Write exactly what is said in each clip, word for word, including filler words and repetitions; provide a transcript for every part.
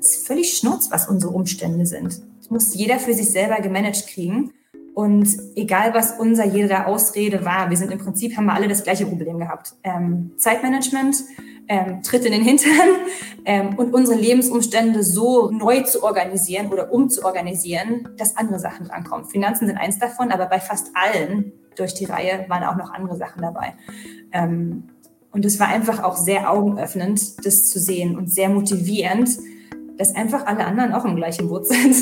ist völlig schnurz, was unsere Umstände sind. Das muss jeder für sich selber gemanagt kriegen. Und egal, was unser jeder Ausrede war, wir sind im Prinzip, haben wir alle das gleiche Problem gehabt. Ähm, Zeitmanagement, ähm, Tritt in den Hintern ähm, und unsere Lebensumstände so neu zu organisieren oder umzuorganisieren, dass andere Sachen drankommen. Finanzen sind eins davon, aber bei fast allen durch die Reihe waren auch noch andere Sachen dabei. Ähm, und es war einfach auch sehr augenöffnend, das zu sehen und sehr motivierend, dass einfach alle anderen auch im gleichen Boot sind.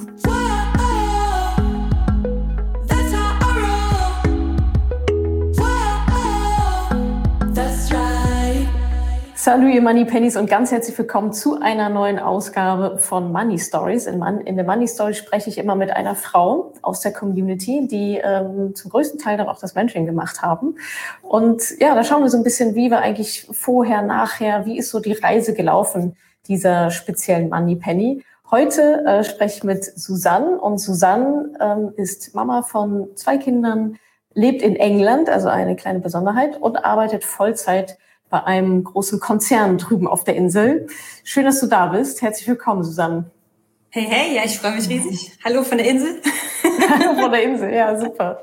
Salut ihr Money Pennies und ganz herzlich willkommen zu einer neuen Ausgabe von Money Stories. In, Man- in der Money Story spreche ich immer mit einer Frau aus der Community, die ähm, zum größten Teil dann auch das Mentoring gemacht haben. Und ja, da schauen wir so ein bisschen, wie war eigentlich vorher, nachher, wie ist so die Reise gelaufen dieser speziellen Money Penny. Heute äh, spreche ich mit Susanne und Susanne ähm, ist Mama von zwei Kindern, lebt in England, also eine kleine Besonderheit, und arbeitet Vollzeit bei einem großen Konzern drüben auf der Insel. Schön, dass du da bist. Herzlich willkommen, Susanne. Hey, hey, ja, ich freue mich riesig. Hallo von der Insel. Hallo von der Insel, ja, super.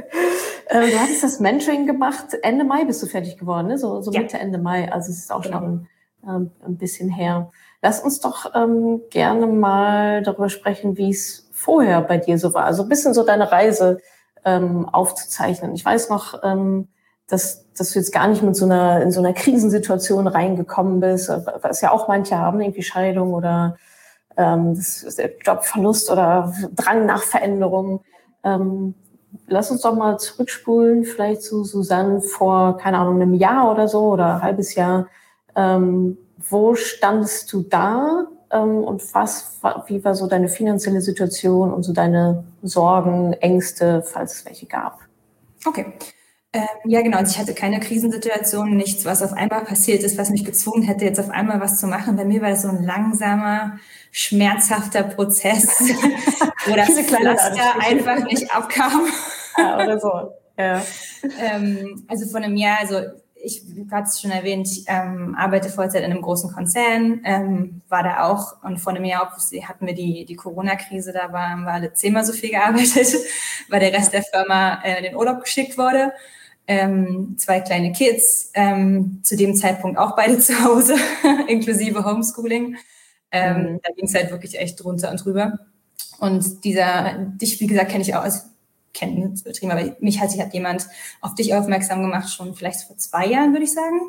Äh, du hattest das Mentoring gemacht, Ende Mai bist du fertig geworden, ne? So, so Ja. Mitte, Ende Mai, also es ist auch Genau. schon ähm, ein bisschen her. Lass uns doch ähm, gerne mal darüber sprechen, wie es vorher bei dir so war. Also ein bisschen so deine Reise ähm, aufzuzeichnen. Ich weiß noch, ähm, dass, dass du jetzt gar nicht mit so einer, in so einer Krisensituation reingekommen bist, was ja auch manche haben, irgendwie Scheidung oder ähm, das ist der Jobverlust oder Drang nach Veränderung. Ähm, lass uns doch mal zurückspulen, vielleicht zu Susanne vor, keine Ahnung, einem Jahr oder so oder ein halbes Jahr. Ähm, wo standest du da ähm, und was, wie war so deine finanzielle Situation und so deine Sorgen, Ängste, falls es welche gab? Okay. Ähm, ja, genau. Also ich hatte keine Krisensituation, nichts, was auf einmal passiert ist, was mich gezwungen hätte, jetzt auf einmal was zu machen. Bei mir war das so ein langsamer, schmerzhafter Prozess, wo das Pflaster einfach nicht abkam. Ja, oder so, ja. ähm, also vor einem Jahr, also ich hatte es schon erwähnt, ich ähm, arbeite Vollzeit in einem großen Konzern, ähm, war da auch, und vor einem Jahr hatten wir die, die Corona-Krise, da war, haben wir alle zehnmal so viel gearbeitet, weil der Rest der Firma äh, in den Urlaub geschickt wurde. Ähm, zwei kleine Kids, ähm, zu dem Zeitpunkt auch beide zu Hause, inklusive Homeschooling. Ähm, mhm. Da ging es halt wirklich echt drunter und drüber. Und dieser, dich, wie gesagt, kenne ich auch, also kennen ist übertrieben, aber mich hat sich hat jemand auf dich aufmerksam gemacht, schon vielleicht vor zwei Jahren, würde ich sagen.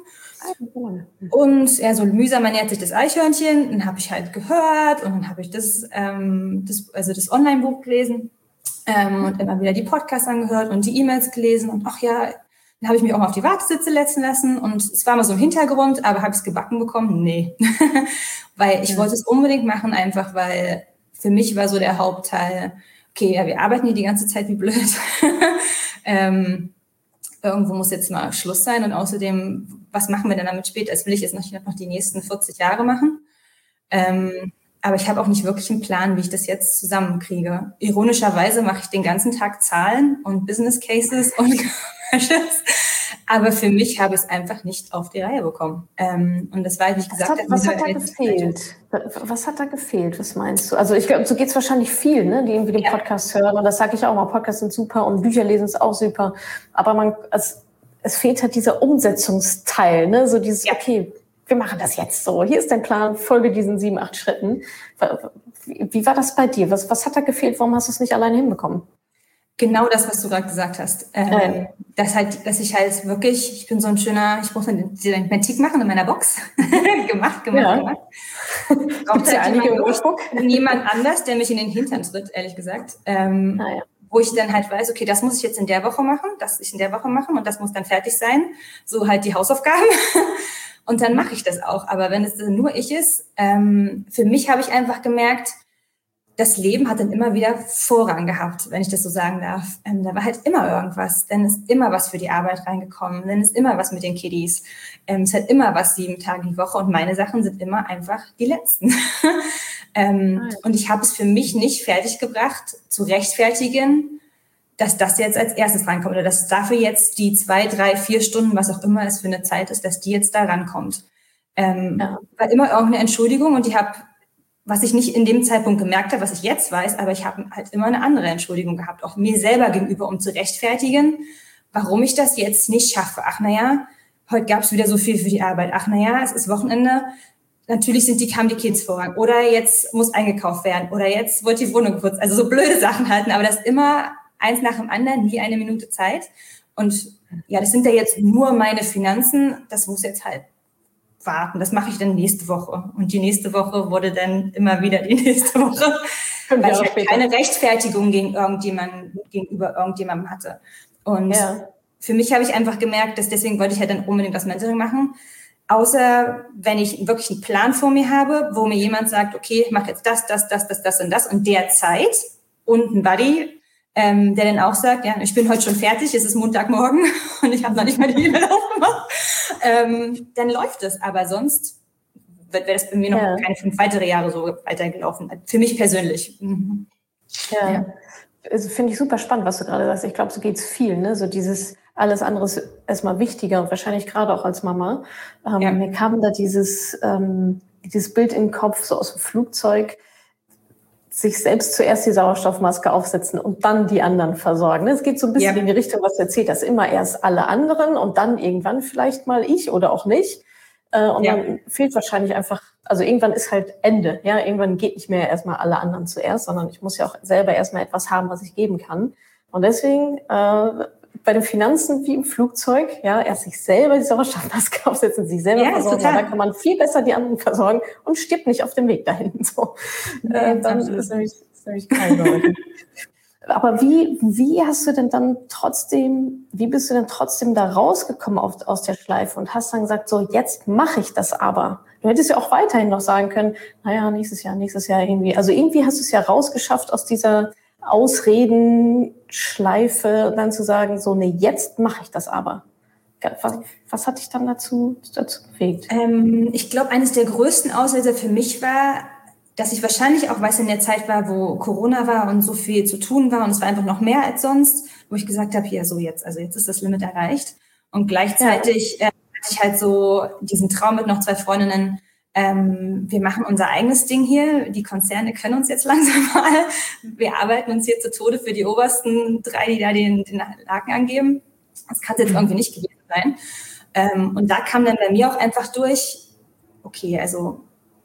Und ja, so mühsam ernährt sich das Eichhörnchen, dann habe ich halt gehört und dann habe ich das, ähm, das, also das Online-Buch gelesen ähm, und immer wieder die Podcasts angehört und die E-Mails gelesen und ach ja, dann habe ich mich auch mal auf die Wartesitze setzen lassen und es war mal so im Hintergrund, aber habe ich es gebacken bekommen? Nee. Weil ich ja. wollte es unbedingt machen, einfach weil für mich war so der Hauptteil, okay, ja, wir arbeiten hier die ganze Zeit wie blöd. ähm, irgendwo muss jetzt mal Schluss sein und außerdem, was machen wir denn damit später? Das will ich jetzt noch, noch die nächsten vierzig Jahre machen. Ähm, aber ich habe auch nicht wirklich einen Plan, wie ich das jetzt zusammenkriege. Ironischerweise mache ich den ganzen Tag Zahlen und Business Cases und Commercials. Aber für mich habe ich es einfach nicht auf die Reihe bekommen. Ähm, und das war, wie ich gesagt habe. Was hat da gefehlt? Was hat da gefehlt? Was meinst du? Also ich glaube, so geht es wahrscheinlich viel, ne, die irgendwie den ja. Podcast hören. Und das sage ich auch mal, Podcasts sind super und Bücher lesen ist auch super. Aber man, es, es fehlt halt dieser Umsetzungsteil, ne, so dieses, ja. okay, wir machen das jetzt so. Hier ist dein Plan, folge diesen sieben, acht Schritten. Wie, wie war das bei dir? Was, was hat da gefehlt? Warum hast du es nicht alleine hinbekommen? Genau das, was du gerade gesagt hast. Ähm, ähm. Dass halt, dass ich halt wirklich, ich bin so ein schöner, ich muss den Tick machen in meiner Box. gemacht, gemacht, ja. gemacht. Braucht halt ja jemand, niemand anders, der mich in den Hintern tritt, ehrlich gesagt. Ähm, ah, ja. Wo ich dann halt weiß, okay, das muss ich jetzt in der Woche machen, das ich in der Woche machen und das muss dann fertig sein. So halt die Hausaufgaben. Und dann mache ich das auch. Aber wenn es nur ich ist, ähm, für mich habe ich einfach gemerkt, das Leben hat dann immer wieder Vorrang gehabt, wenn ich das so sagen darf. Ähm, da war halt immer irgendwas. Dann ist immer was für die Arbeit reingekommen. Dann ist immer was mit den Kiddies. Ähm, es hat immer was sieben Tage die Woche. Und meine Sachen sind immer einfach die letzten. ähm, ah, ja. Und ich habe es für mich nicht fertiggebracht, zu rechtfertigen, dass das jetzt als erstes reinkommt. Oder dass dafür jetzt die zwei, drei, vier Stunden, was auch immer es für eine Zeit ist, dass die jetzt da rankommt. Ähm, ja. War immer irgendeine Entschuldigung. Und ich habe was ich nicht in dem Zeitpunkt gemerkt habe, was ich jetzt weiß, aber ich habe halt immer eine andere Entschuldigung gehabt, auch mir selber gegenüber, um zu rechtfertigen, warum ich das jetzt nicht schaffe. Ach naja, heute gab es wieder so viel für die Arbeit. Ach naja, es ist Wochenende. Natürlich sind die, kamen die Kids voran. Oder jetzt muss eingekauft werden. Oder jetzt wird die Wohnung geputzt. Also so blöde Sachen halten. Aber das immer eins nach dem anderen, nie eine Minute Zeit. Und ja, das sind ja jetzt nur meine Finanzen. Das muss jetzt halt warten. Das mache ich dann nächste Woche. Und die nächste Woche wurde dann immer wieder die nächste Woche. Weil ich halt keine Rechtfertigung gegen irgendjemanden, gegenüber irgendjemandem hatte. Und ja. Für mich habe ich einfach gemerkt, dass deswegen wollte ich halt dann unbedingt das Mentoring machen. Außer wenn ich wirklich einen Plan vor mir habe, wo mir jemand sagt, okay, ich mache jetzt das, das, das, das, das und das und der Zeit und ein Buddy, ähm, der dann auch sagt, ja, ich bin heute schon fertig, es ist Montagmorgen und ich habe noch nicht mal die E-Mail aufgemacht, ähm, dann läuft es. Aber sonst wäre das bei mir noch ja. keine fünf weitere Jahre so weitergelaufen. Für mich persönlich. Mhm. Ja, ja. Also finde ich super spannend, was du gerade sagst. Ich glaube, so geht's viel, ne? So dieses alles andere ist erstmal wichtiger und wahrscheinlich gerade auch als Mama. Ähm, ja. Mir kam da dieses, ähm, dieses Bild in den Kopf, so aus dem Flugzeug, sich selbst zuerst die Sauerstoffmaske aufsetzen und dann die anderen versorgen. Es geht so ein bisschen ja. in die Richtung, was du erzählt hast. Immer erst alle anderen und dann irgendwann vielleicht mal ich oder auch nicht. Äh, und ja. dann fehlt wahrscheinlich einfach, also irgendwann ist halt Ende. Ja, irgendwann geht nicht mehr erstmal alle anderen zuerst, sondern ich muss ja auch selber erstmal etwas haben, was ich geben kann. Und deswegen, äh, bei den Finanzen wie im Flugzeug, ja, erst sich selber die Sauerstoffmaske aufsetzen, sich selber ja, versorgen, dann kann man viel besser die anderen versorgen und stirbt nicht auf dem Weg dahin. So. Ja, äh, dann absolut. ist nämlich, ist nämlich kein Leute. Aber wie, wie hast du denn dann trotzdem, wie bist du denn trotzdem da rausgekommen auf, aus der Schleife und hast dann gesagt, so, jetzt mache ich das aber. Du hättest ja auch weiterhin noch sagen können, naja, nächstes Jahr, nächstes Jahr irgendwie. Also irgendwie hast du es ja rausgeschafft aus dieser Ausreden-Schleife und dann zu sagen, so, nee, jetzt mache ich das aber. Was, was hat dich dann dazu, dazu bewegt? Ähm, ich glaube, eines der größten Auslöser für mich war, dass ich wahrscheinlich auch, weil es in der Zeit war, wo Corona war und so viel zu tun war und es war einfach noch mehr als sonst, wo ich gesagt habe, hier, so jetzt, also jetzt ist das Limit erreicht. Und gleichzeitig ja. äh, hatte ich halt so diesen Traum mit noch zwei Freundinnen, ähm, wir machen unser eigenes Ding hier, die Konzerne können uns jetzt langsam mal, wir arbeiten uns hier zu Tode für die obersten drei, die da den, den Laken angeben. Das kann es jetzt irgendwie nicht gewesen sein. Ähm, und da kam dann bei mir auch einfach durch, okay, also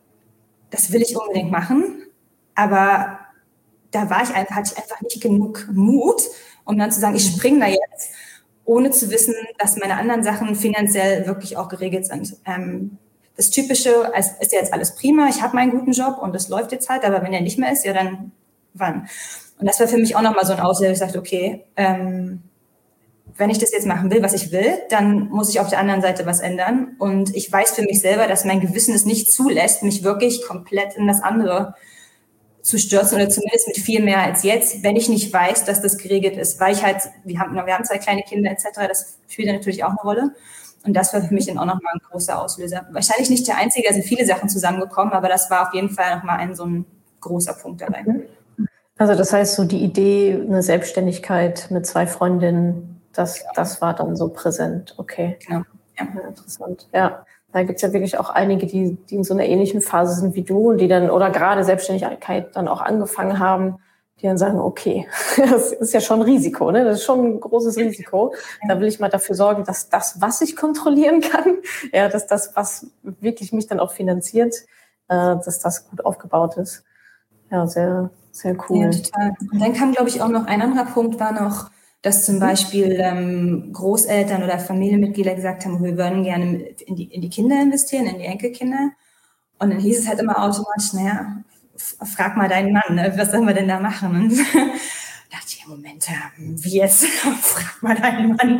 das will ich unbedingt machen, aber da war ich einfach, hatte ich einfach nicht genug Mut, um dann zu sagen, ich springe da jetzt, ohne zu wissen, dass meine anderen Sachen finanziell wirklich auch geregelt sind. Ähm, das Typische ist ja jetzt alles prima, ich habe meinen guten Job und das läuft jetzt halt, aber wenn er nicht mehr ist, ja dann wann? Und das war für mich auch nochmal so ein Auslöser, ich sagte, okay, ähm, wenn ich das jetzt machen will, was ich will, dann muss ich auf der anderen Seite was ändern. Und ich weiß für mich selber, dass mein Gewissen es nicht zulässt, mich wirklich komplett in das andere zu stürzen oder zumindest mit viel mehr als jetzt, wenn ich nicht weiß, dass das geregelt ist. Weil ich halt, wir haben, wir haben zwei kleine Kinder et cetera, das spielt dann natürlich auch eine Rolle. Und das war für mich dann auch nochmal ein großer Auslöser. Wahrscheinlich nicht der einzige, da sind viele Sachen zusammengekommen, aber das war auf jeden Fall nochmal ein so ein großer Punkt dabei. Also das heißt, so die Idee, eine Selbstständigkeit mit zwei Freundinnen, Das, ja. das war dann so präsent, okay. Genau. Ja. Ja, interessant. Ja, da gibt's ja wirklich auch einige, die, die in so einer ähnlichen Phase sind wie du und die dann, oder gerade Selbstständigkeit dann auch angefangen haben, die dann sagen, okay, das ist ja schon ein Risiko, ne? Das ist schon ein großes Risiko. Da will ich mal dafür sorgen, dass das, was ich kontrollieren kann, ja, dass das, was wirklich mich dann auch finanziert, äh, dass das gut aufgebaut ist. Ja, sehr, sehr cool. Ja, total. Und dann kam, glaube ich, auch noch ein anderer Punkt, war noch, dass zum Beispiel ähm, Großeltern oder Familienmitglieder gesagt haben, wir würden gerne in die, in die Kinder investieren, in die Enkelkinder. Und dann hieß es halt immer automatisch, naja, frag mal deinen Mann, ne? Was sollen wir denn da machen? Und da dachte ich, Moment, wie jetzt? Frag mal deinen Mann.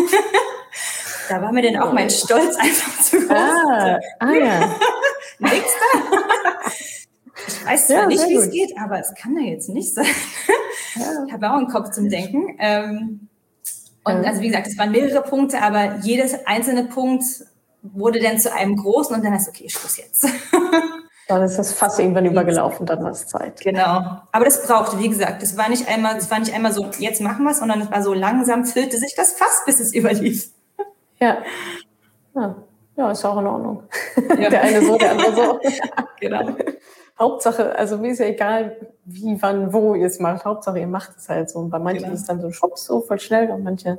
Da war mir dann auch mein Stolz einfach zu groß. Ah, ah ja. Nix da. Ich weiß zwar ja, nicht, wie es geht, aber es kann ja jetzt nicht sein. Ja. Ich habe auch einen Kopf zum Denken. Ähm, und ja. also wie gesagt, es waren mehrere Punkte, aber jedes einzelne Punkt wurde dann zu einem großen und dann heißt okay, Schluss jetzt. Dann ist das Fass irgendwann übergelaufen, dann war es Zeit. Genau. Aber das brauchte, wie gesagt, das war nicht einmal, das war nicht einmal so, jetzt machen wir es, sondern es war so langsam, füllte sich das Fass, bis es überlief. Ja. Ja, ja, ist auch in Ordnung. Ja. Der eine so, der andere so. Genau. Hauptsache, also mir ist ja egal, wie, wann, wo ihr es macht. Hauptsache, ihr macht es halt so. Und bei manchen genau. ist es dann so schwupps so voll schnell und manche,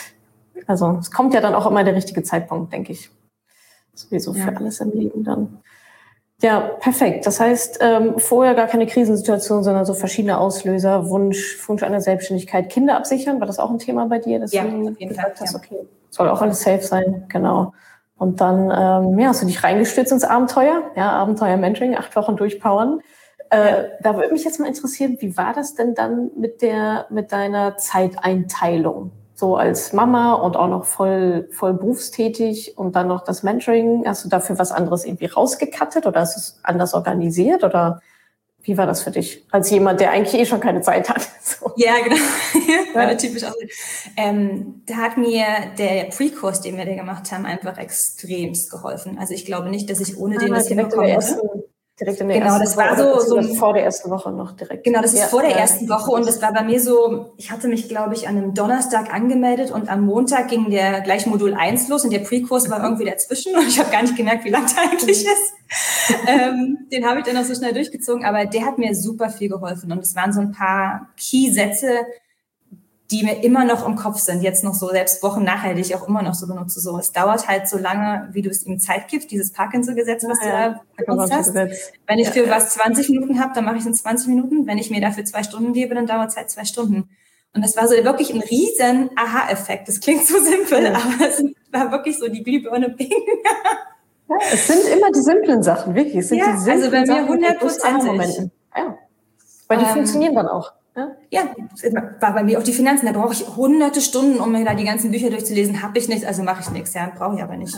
also es kommt ja dann auch immer der richtige Zeitpunkt, denke ich. Sowieso für ja. alles im Leben dann. Ja, perfekt. Das heißt, ähm, vorher gar keine Krisensituation, sondern so verschiedene Auslöser, Wunsch, Wunsch einer Selbstständigkeit, Kinder absichern, war das auch ein Thema bei dir? Dass ja, du auf jeden Fall. Hast, okay, soll auch alles safe sein, genau. Und dann, ähm, ja, hast du dich reingestürzt ins Abenteuer, ja, Abenteuer-Mentoring, acht Wochen durchpowern. Äh, ja. Da würde mich jetzt mal interessieren, wie war das denn dann mit der, mit deiner Zeiteinteilung? So als Mama und auch noch voll, voll berufstätig und dann noch das Mentoring. Hast du dafür was anderes irgendwie rausgekattet oder hast du es anders organisiert oder wie war das für dich? Als jemand, der eigentlich eh schon keine Zeit hat. So. Ja, genau. War ja. typisch auch. Ähm, da hat mir der Pre-Kurs, den wir da gemacht haben, einfach extremst geholfen. Also ich glaube nicht, dass ich ohne den ah, das hinbekommen hätte. Direkt in der genau, ersten das war Woche, so, so vor der ersten Woche noch direkt. Genau, das ist ja, vor der ja, ersten Woche und das war bei mir so, ich hatte mich, glaube ich, an einem Donnerstag angemeldet und am Montag ging der gleich Modul eins los und der Pre-Kurs war irgendwie dazwischen und ich habe gar nicht gemerkt, wie lang der eigentlich ist. ähm, den habe ich dann noch so schnell durchgezogen, aber der hat mir super viel geholfen und es waren so ein paar Key-Sätze, die mir immer noch im Kopf sind, jetzt noch so, selbst Wochen nachher, die ich auch immer noch so benutze. So, es dauert halt so lange, wie du es ihm Zeit gibst, dieses Parkinson-Gesetz, was ja, du da benutzt hast. Wenn ich für ja, was zwanzig Minuten habe, dann mache ich es in zwanzig Minuten. Wenn ich mir dafür zwei Stunden gebe, dann dauert es halt zwei Stunden. Und das war so wirklich ein riesen Aha-Effekt. Das klingt so simpel, ja. aber es war wirklich so die Glühbirne Ping. Ja, es sind immer die simplen Sachen, wirklich. Es sind ja, die simplen also bei mir hundertprozentig. Ja, weil die ähm, funktionieren dann auch. Ja, ja, war bei mir auch die Finanzen. Da brauche ich hunderte Stunden, um mir da die ganzen Bücher durchzulesen. Habe ich nicht, also mache ich nichts. Ja, brauche ich aber nicht.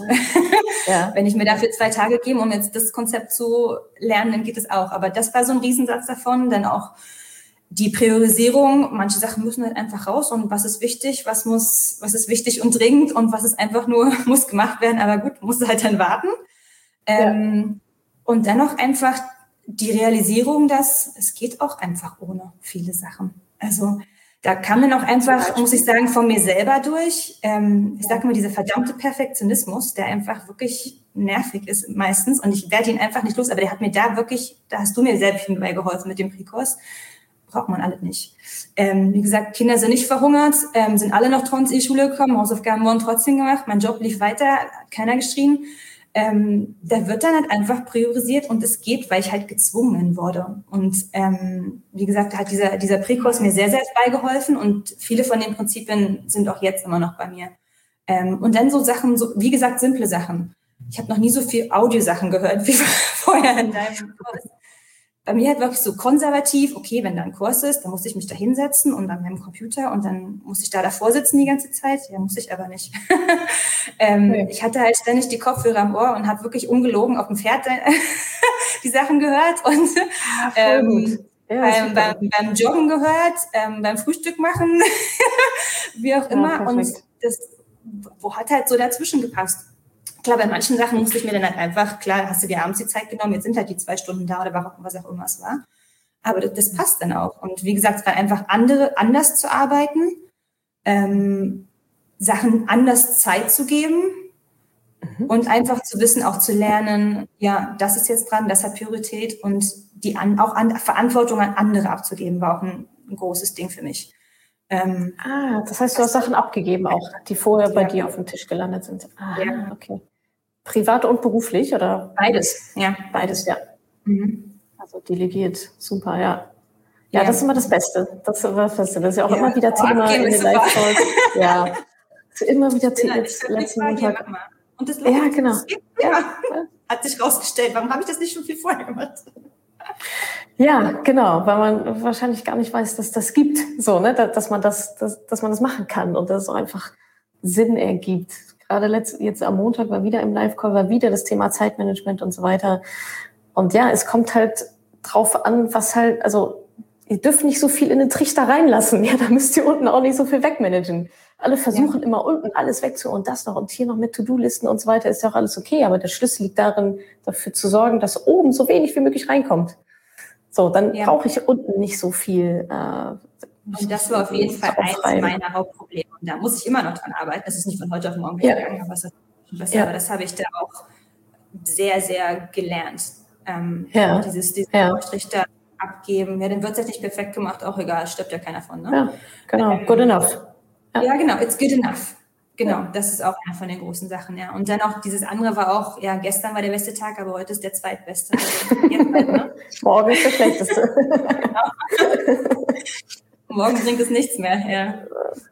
Ja. Wenn ich mir dafür zwei Tage gebe, um jetzt das Konzept zu lernen, dann geht es auch. Aber das war so ein Riesensatz davon. Dann auch die Priorisierung. Manche Sachen müssen halt einfach raus. Und was ist wichtig? Was muss, was ist wichtig und dringend? Und was ist einfach nur, muss gemacht werden. Aber gut, muss halt dann warten. Ja. Ähm, und dann noch einfach die Realisierung, dass es geht auch einfach ohne viele Sachen. Also da kam dann auch einfach, muss ich sagen, von mir selber durch. Ähm, ich sage mal, dieser verdammte Perfektionismus, der einfach wirklich nervig ist meistens und ich werde ihn einfach nicht los, aber der hat mir da wirklich, da hast du mir selbst dabei geholfen mit dem Pre-Kurs, braucht man alles nicht. Ähm, wie gesagt, Kinder sind nicht verhungert, ähm, sind alle noch trotzdem in die Schule gekommen, Hausaufgaben wurden trotzdem gemacht, mein Job lief weiter, hat keiner geschrien. Ähm, da wird dann halt einfach priorisiert und es geht, weil ich halt gezwungen wurde. Und ähm, wie gesagt, hat dieser, dieser Pre-Kurs mir sehr, sehr beigeholfen und viele von den Prinzipien sind auch jetzt immer noch bei mir. Ähm, und dann so Sachen, so wie gesagt, simple Sachen. Ich habe noch nie so viel Audiosachen gehört wie vorher in deinem Kurs. Bei mir halt wirklich so konservativ, okay, wenn da ein Kurs ist, dann muss ich mich da hinsetzen und an meinem Computer und dann muss ich da davor sitzen die ganze Zeit. Ja, muss ich aber nicht. ähm, okay. Ich hatte halt ständig die Kopfhörer am Ohr und habe wirklich ungelogen auf dem Pferd die Sachen gehört und ähm, ja, beim, beim, beim Joggen gehört, ähm, beim Frühstück machen, wie auch immer. Ja, und das wo hat halt so dazwischen gepasst. Klar, bei manchen Sachen musste ich mir dann halt einfach, klar, hast du dir abends die Zeit genommen, jetzt sind halt die zwei Stunden da oder was auch immer es war. Aber das, das passt dann auch. Und wie gesagt, es war einfach andere, anders zu arbeiten, ähm, Sachen anders Zeit zu geben mhm. und einfach zu wissen, auch zu lernen, ja, das ist jetzt dran, das hat Priorität und die an, auch an, Verantwortung an andere abzugeben, war auch ein, ein großes Ding für mich. Ähm, ah, das heißt, du hast Sachen abgegeben auch, die vorher bei ja, dir auf dem Tisch gelandet sind. Ah, ja. Okay. Privat und beruflich, oder? Beides, ja. Beides, ja. Mhm. Also delegiert, super, ja. Ja, ja, das ist immer das Beste. Das ist immer das Beste. Das ist ja auch ja. immer wieder Thema in den Live-Calls. Ja, das ist immer wieder Thema. Jetzt letzten Montag. Und das ja, genau. Das ja. Hat sich rausgestellt. Warum habe ich das nicht schon viel vorher gemacht? Ja, genau, weil man wahrscheinlich gar nicht weiß, dass das gibt, so, ne, dass man das, dass, dass man das machen kann und dass es auch einfach Sinn ergibt. Gerade letzt, jetzt am Montag war wieder im Live-Call, war wieder das Thema Zeitmanagement und so weiter. Und ja, es kommt halt drauf an, was halt, also ihr dürft nicht so viel in den Trichter reinlassen. Ja, da müsst ihr unten auch nicht so viel wegmanagen. Alle versuchen ja. immer unten alles wegzu und das noch und hier noch mit To-Do-Listen und so weiter, ist ja auch alles okay. Aber der Schlüssel liegt darin, dafür zu sorgen, dass oben so wenig wie möglich reinkommt. So, dann ja. brauche ich unten nicht so viel. Äh, und das war auf jeden Fall eins meiner Hauptprobleme. Und da muss ich immer noch dran arbeiten. Das ist nicht von heute auf morgen ja. gegangen, aber das, ja. aber das habe ich da auch sehr, sehr gelernt. Ähm, Ja. Dieses, diesen Ja. Strich da abgeben, ja, dann wird es halt nicht perfekt gemacht, auch egal, stirbt ja keiner von, ne? Ja, genau, Ähm, good enough. Ja. ja, genau, it's good enough. Genau, Ja. das ist auch einer von den großen Sachen, ja. Und dann auch dieses andere war auch, ja, gestern war der beste Tag, aber heute ist der zweitbeste. Also jetzt halt, ne? Morgen ist der schlechteste. Genau. Morgen bringt es nichts mehr, ja.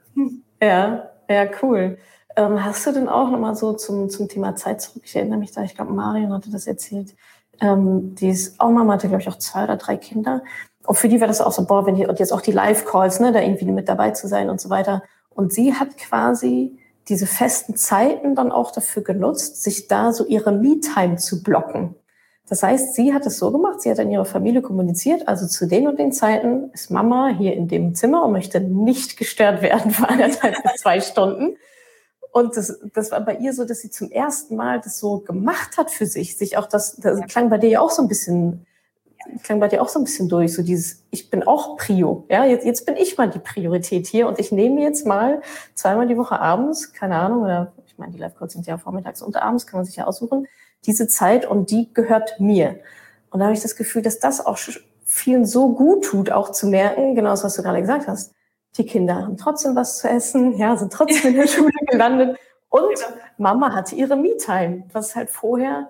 Ja, ja, cool. Ähm, hast du denn auch nochmal so zum, zum Thema Zeit zurück? Ich erinnere mich da, ich glaube, Marion hatte das erzählt. Ähm, die ist auch Mama, hatte, glaube ich, auch zwei oder drei Kinder. Und für die war das auch so, boah, wenn die, und jetzt auch die Live-Calls, ne, da irgendwie mit dabei zu sein und so weiter. Und sie hat quasi diese festen Zeiten dann auch dafür genutzt, sich da so ihre Me-Time zu blocken. Das heißt, sie hat es so gemacht, sie hat in ihrer Familie kommuniziert, also zu den und den Zeiten ist Mama hier in dem Zimmer und möchte nicht gestört werden für anderthalb bis zwei Stunden. Und das, das war bei ihr so, dass sie zum ersten Mal das so gemacht hat für sich, sich auch das, das ja. klang bei dir ja auch so ein bisschen, klang bei dir auch so ein bisschen durch, so dieses, ich bin auch Prio, ja, jetzt, jetzt bin ich mal die Priorität hier und ich nehme jetzt mal zweimal die Woche abends, keine Ahnung, oder ich meine, die Live-Calls sind ja vormittags und abends, kann man sich ja aussuchen, diese Zeit und die gehört mir. Und da habe ich das Gefühl, dass das auch vielen so gut tut, auch zu merken, genau das, was du gerade gesagt hast, die Kinder haben trotzdem was zu essen, ja, sind trotzdem in der Schule gelandet und Mama hatte ihre Me-Time, was halt vorher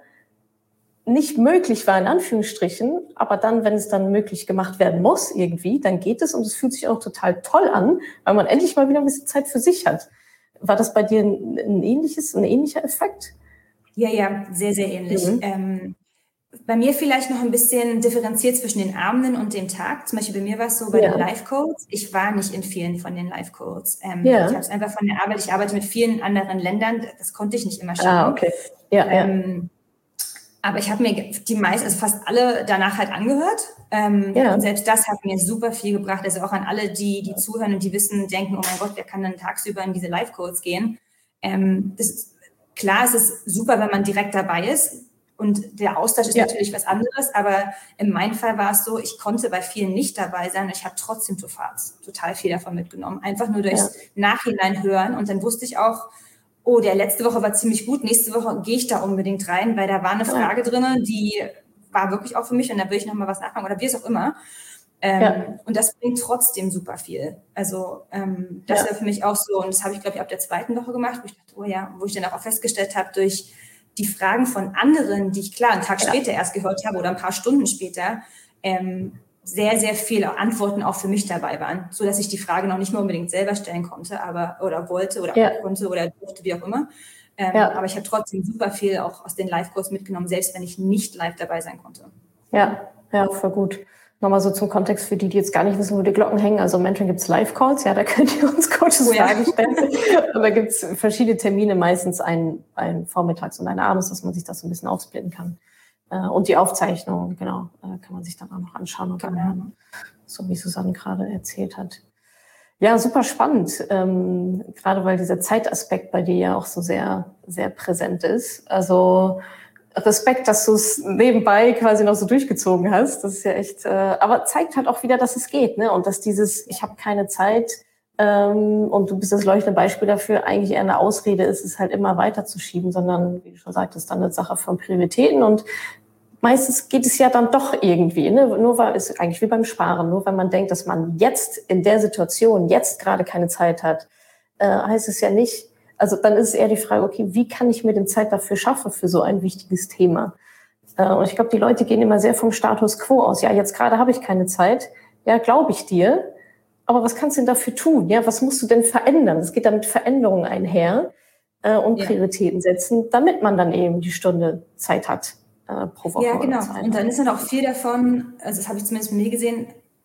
nicht möglich war, in Anführungsstrichen, aber dann, wenn es dann möglich gemacht werden muss irgendwie, dann geht es und es fühlt sich auch total toll an, weil man endlich mal wieder ein bisschen Zeit für sich hat. War das bei dir ein, ein ähnliches, ein ähnlicher Effekt? Ja, ja, sehr, sehr ähnlich. Mhm. Ähm, bei mir vielleicht noch ein bisschen differenziert zwischen den Abenden und dem Tag. Zum Beispiel bei mir war es so bei ja. den Live-Codes. Ich war nicht in vielen von den Live-Codes. Ähm, ja. Ich habe es einfach von der Arbeit, ich arbeite mit vielen anderen Ländern, das konnte ich nicht immer schaffen. Ah, okay. Ja, ähm, ja. Aber ich habe mir die meisten, also fast alle danach halt angehört. Ähm, ja. Und selbst das hat mir super viel gebracht. Also auch an alle, die, die zuhören und die wissen, denken, oh mein Gott, wer kann dann tagsüber in diese Live-Codes gehen? Ähm, das ist, klar, es ist super, wenn man direkt dabei ist. Und der Austausch ist ja. natürlich was anderes, aber in meinem Fall war es so, ich konnte bei vielen nicht dabei sein und ich habe trotzdem total, total viel davon mitgenommen. Einfach nur durchs ja. Nachhinein hören und dann wusste ich auch, oh, der letzte Woche war ziemlich gut, nächste Woche gehe ich da unbedingt rein, weil da war eine Frage drin, die war wirklich auch für mich und da will ich nochmal was nachfragen oder wie es auch immer. Ähm, ja. Und das bringt trotzdem super viel. Also ähm, das ja. war für mich auch so und das habe ich, glaube ich, ab der zweiten Woche gemacht, wo ich dachte, oh ja, wo ich dann auch festgestellt habe, durch die Fragen von anderen, die ich klar einen Tag ja. später erst gehört habe oder ein paar Stunden später, ähm, sehr, sehr viele Antworten auch für mich dabei waren, so dass ich die Frage noch nicht mehr unbedingt selber stellen konnte, aber oder wollte oder ja. konnte oder durfte, wie auch immer. Ähm, ja. Aber ich habe trotzdem super viel auch aus den Live-Kurs mitgenommen, selbst wenn ich nicht live dabei sein konnte. Ja, ja, voll gut. Nochmal so zum Kontext für die, die jetzt gar nicht wissen, wo die Glocken hängen. Also im Mentoring gibt es Live-Calls, ja, da könnt ihr uns Coaches oh, Fragen ja. stellen. Und da gibt es verschiedene Termine, meistens einen, einen vormittags und einen abends, dass man sich das so ein bisschen aufsplitten kann. Und die Aufzeichnung, genau, kann man sich dann auch noch anschauen und anhören, so wie Susanne gerade erzählt hat. Ja, super spannend, ähm, gerade weil dieser Zeitaspekt bei dir ja auch so sehr, sehr präsent ist. Also Respekt, dass du es nebenbei quasi noch so durchgezogen hast. Das ist ja echt, äh, aber zeigt halt auch wieder, dass es geht, ne? Und dass dieses, ich habe keine Zeit ähm, und du bist das leuchtende Beispiel dafür, eigentlich eher eine Ausrede ist, es halt immer weiterzuschieben, sondern, wie du schon sagtest, dann eine Sache von Prioritäten und meistens geht es ja dann doch irgendwie, ne? Nur weil es eigentlich wie beim Sparen, nur wenn man denkt, dass man jetzt in der Situation jetzt gerade keine Zeit hat, äh, heißt es ja nicht, also dann ist es eher die Frage, okay, wie kann ich mir denn Zeit dafür schaffen für so ein wichtiges Thema? Äh, und ich glaube, die Leute gehen immer sehr vom Status quo aus. Ja, jetzt gerade habe ich keine Zeit. Ja, glaube ich dir. Aber was kannst du denn dafür tun? Ja, was musst du denn verändern? Es geht dann mit Veränderungen einher äh, und ja. Prioritäten setzen, damit man dann eben die Stunde Zeit hat. Pro Woche. Ja, genau. Und dann ist dann auch viel davon, also das habe ich zumindest bei mir gesehen,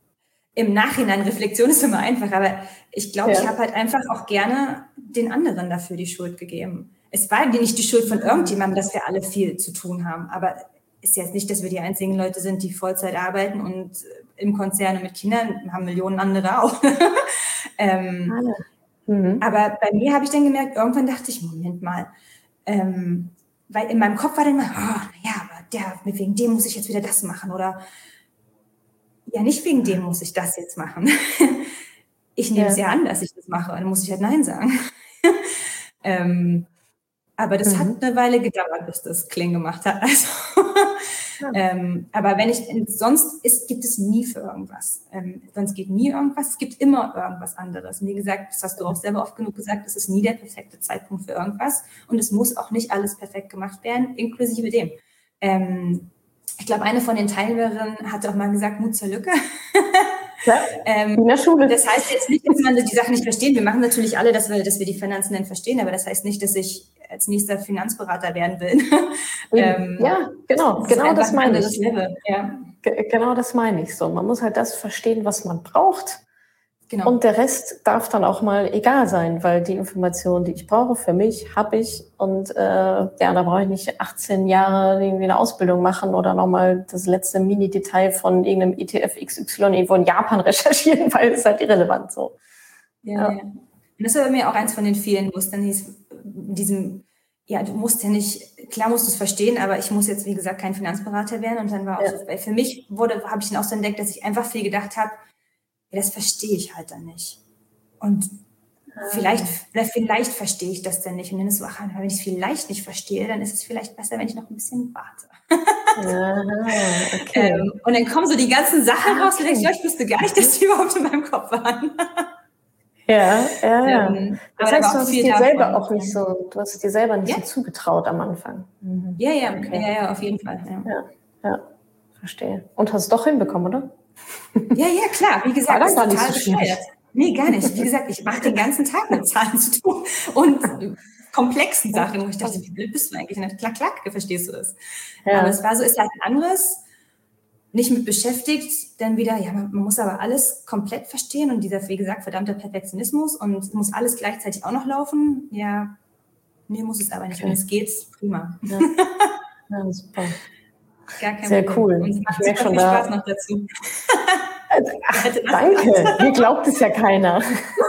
im Nachhinein, Reflexion ist immer einfach, aber ich glaube, ja. ich habe halt einfach auch gerne den anderen dafür die Schuld gegeben. Es war nicht die Schuld von irgendjemandem, dass wir alle viel zu tun haben, aber ist jetzt nicht, dass wir die einzigen Leute sind, die Vollzeit arbeiten und im Konzern und mit Kindern haben Millionen andere auch. ähm, ah, mhm. Aber bei mir habe ich dann gemerkt, irgendwann dachte ich, Moment mal, ähm, weil in meinem Kopf war dann immer, oh, ja, aber der, wegen dem muss ich jetzt wieder das machen oder ja, nicht wegen dem muss ich das jetzt machen. Ich nehme ja. es ja an, dass ich das mache, dann muss ich halt Nein sagen. ähm, aber das mhm. hat eine Weile gedauert, bis das Kling gemacht hat. Also Ja. Ähm, aber wenn ich, sonst ist, gibt es nie für irgendwas. Ähm, sonst geht nie irgendwas, es gibt immer irgendwas anderes. Und wie gesagt, das hast du auch selber oft genug gesagt, es ist nie der perfekte Zeitpunkt für irgendwas. Und es muss auch nicht alles perfekt gemacht werden, inklusive dem. Ähm, ich glaube, eine von den Teilnehmerinnen hat auch mal gesagt, Mut zur Lücke. Ja, ähm, in der Schule. Das heißt jetzt nicht, dass man die Sachen nicht verstehen. Wir machen natürlich alle, dass wir, dass wir die Finanzen dann verstehen, aber das heißt nicht, dass ich als nächster Finanzberater werden will. ähm, ja, genau, das genau das meine ich. Level. Ja. G- genau das meine ich so. Man muss halt das verstehen, was man braucht. Genau. Und der Rest darf dann auch mal egal sein, weil die Informationen, die ich brauche, für mich habe ich. Und äh, ja, da brauche ich nicht achtzehn Jahre irgendwie eine Ausbildung machen oder nochmal das letzte Mini-Detail von irgendeinem E T F X Y irgendwo in Japan recherchieren, weil es halt irrelevant so. Ja, ja. ja. Und das war bei mir auch eins von den vielen, wo es dann hieß, diesem, ja, du musst ja nicht, klar musst du es verstehen, aber ich muss jetzt, wie gesagt, kein Finanzberater werden. Und dann war auch Ja. so, weil für mich wurde, habe ich dann auch so entdeckt, dass ich einfach viel gedacht habe, ja, das verstehe ich halt dann nicht. Und ah. vielleicht, vielleicht verstehe ich das dann nicht. Und dann ist so, ach, wenn ich es vielleicht nicht verstehe, dann ist es vielleicht besser, wenn ich noch ein bisschen warte. Ja, okay. ähm, und dann kommen so die ganzen Sachen raus, okay. Und denkst, ich wusste gar nicht, dass die überhaupt in meinem Kopf waren. Ja, ja, ja. Ähm, das aber heißt, da du hast es dir davon. selber auch nicht so, du hast es dir selber nicht ja? so zugetraut am Anfang. Mhm. Ja, ja, okay. ja, ja, auf jeden Fall. Ja. Ja, ja, verstehe. Und hast es doch hinbekommen, oder? Ja, ja, klar. Wie gesagt, das ist total nicht so bescheuert. Nee, gar nicht. Wie gesagt, ich mache den ganzen Tag mit Zahlen zu tun und komplexen Sachen, wo ich dachte, wie blöd bist du eigentlich? Und klack, klack, verstehst du das? Ja. Aber es war so, ist halt ein anderes, nicht mit beschäftigt, dann wieder, ja, man, man muss aber alles komplett verstehen und dieser, wie gesagt, verdammter Perfektionismus und es muss alles gleichzeitig auch noch laufen. Ja, nee, muss es aber nicht. Okay. Und es geht prima. Ja, ja super. Gar kein Sehr Problem. cool. Und es macht ich merke schon viel da. Spaß noch dazu. Ach, danke. Mir glaubt es ja keiner.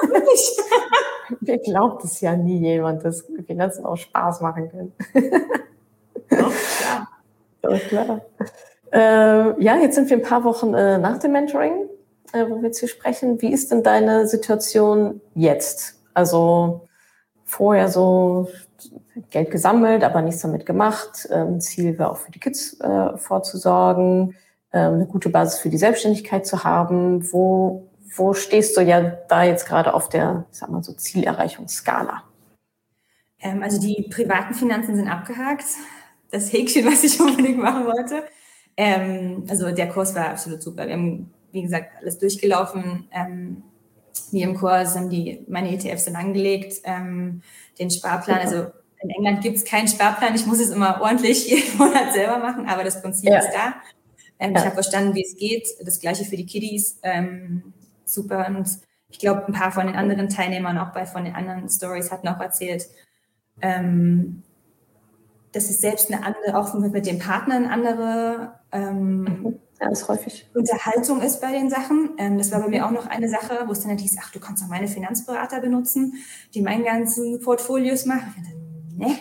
Mir glaubt es ja nie jemand, dass Finanzen auch Spaß machen können. Doch, klar. Doch, klar. Äh, ja, jetzt sind wir ein paar Wochen äh, nach dem Mentoring, äh, wo wir jetzt hier sprechen. Wie ist denn deine Situation jetzt? Also vorher so Geld gesammelt, aber nichts damit gemacht. Ähm, Ziel war auch für die Kids äh, vorzusorgen, äh, eine gute Basis für die Selbstständigkeit zu haben. Wo, wo stehst du ja da jetzt gerade auf der, ich sag mal so, Zielerreichungsskala? Ähm, also die privaten Finanzen sind abgehakt. Das Häkchen, was ich unbedingt machen wollte. Ähm, also der Kurs war absolut super. Wir haben, wie gesagt, alles durchgelaufen. Ähm, wie im Kurs haben die, meine E T Fs sind angelegt, ähm, den Sparplan. Also in England gibt es keinen Sparplan. Ich muss es immer ordentlich jeden Monat selber machen, aber das Prinzip ja. ist da. Ähm, ja. Ich habe verstanden, wie es geht. Das Gleiche für die Kiddies. Ähm, super. Und ich glaube, ein paar von den anderen Teilnehmern, auch bei von den anderen Stories, hatten auch erzählt, ähm, dass es selbst eine andere, auch mit dem Partner eine andere ähm, ja, das ist häufig. Unterhaltung ist bei den Sachen. Ähm, das war bei mir auch noch eine Sache, wo es dann halt hieß, ach, du kannst auch meine Finanzberater benutzen, die meinen ganzen Portfolios machen. Nee.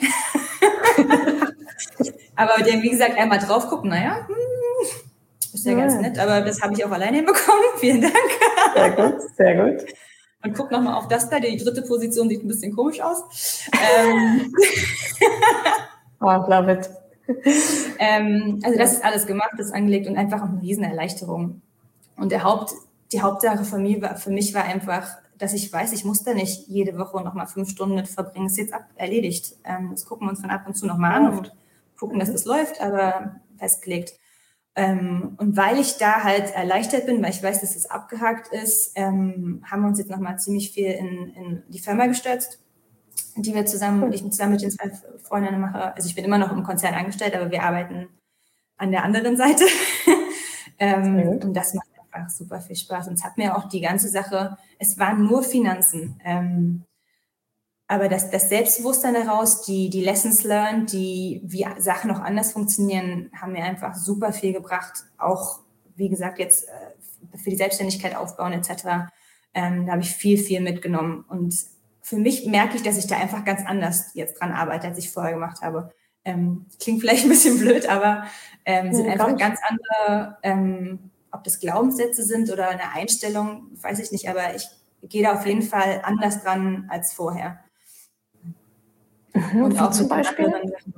Aber die haben, wie gesagt, einmal drauf gucken, naja, hm, ist ja, ja ganz nett, aber das habe ich auch alleine hinbekommen. Vielen Dank. Sehr gut, sehr gut. Und guck nochmal auf das da, die dritte Position sieht ein bisschen komisch aus. ähm, oh, love it. ähm, also das ist alles gemacht, das ist angelegt und einfach eine riesen Erleichterung. Und der Haupt, die Hauptsache für mich, war, für mich war einfach, dass ich weiß, ich muss da nicht jede Woche nochmal fünf Stunden mit verbringen. Das ist jetzt ab, erledigt. Ähm, das gucken wir uns von ab und zu nochmal an und gucken, dass das läuft, aber festgelegt. Ähm, und weil ich da halt erleichtert bin, weil ich weiß, dass es abgehakt ist, ähm, haben wir uns jetzt nochmal ziemlich viel in, in die Firma gestürzt, die wir zusammen, ich zusammen mit den zwei Freundinnen mache. Also ich bin immer noch im Konzern angestellt, aber wir arbeiten an der anderen Seite. ähm, und das macht einfach super viel Spaß. Und es hat mir auch die ganze Sache, es waren nur Finanzen. Ähm, aber das, das Selbstbewusstsein daraus, die, die Lessons learned, die, wie Sachen noch anders funktionieren, haben mir einfach super viel gebracht. Auch, wie gesagt, jetzt äh, für die Selbstständigkeit aufbauen et cetera. Ähm, da habe ich viel, viel mitgenommen. Und für mich merke ich, dass ich da einfach ganz anders jetzt dran arbeite, als ich vorher gemacht habe. Ähm, klingt vielleicht ein bisschen blöd, aber ähm, sind ja, einfach ganz andere, ähm, ob das Glaubenssätze sind oder eine Einstellung, weiß ich nicht, aber ich gehe da auf jeden Fall anders dran als vorher. Mhm, und auch zum Beispiel?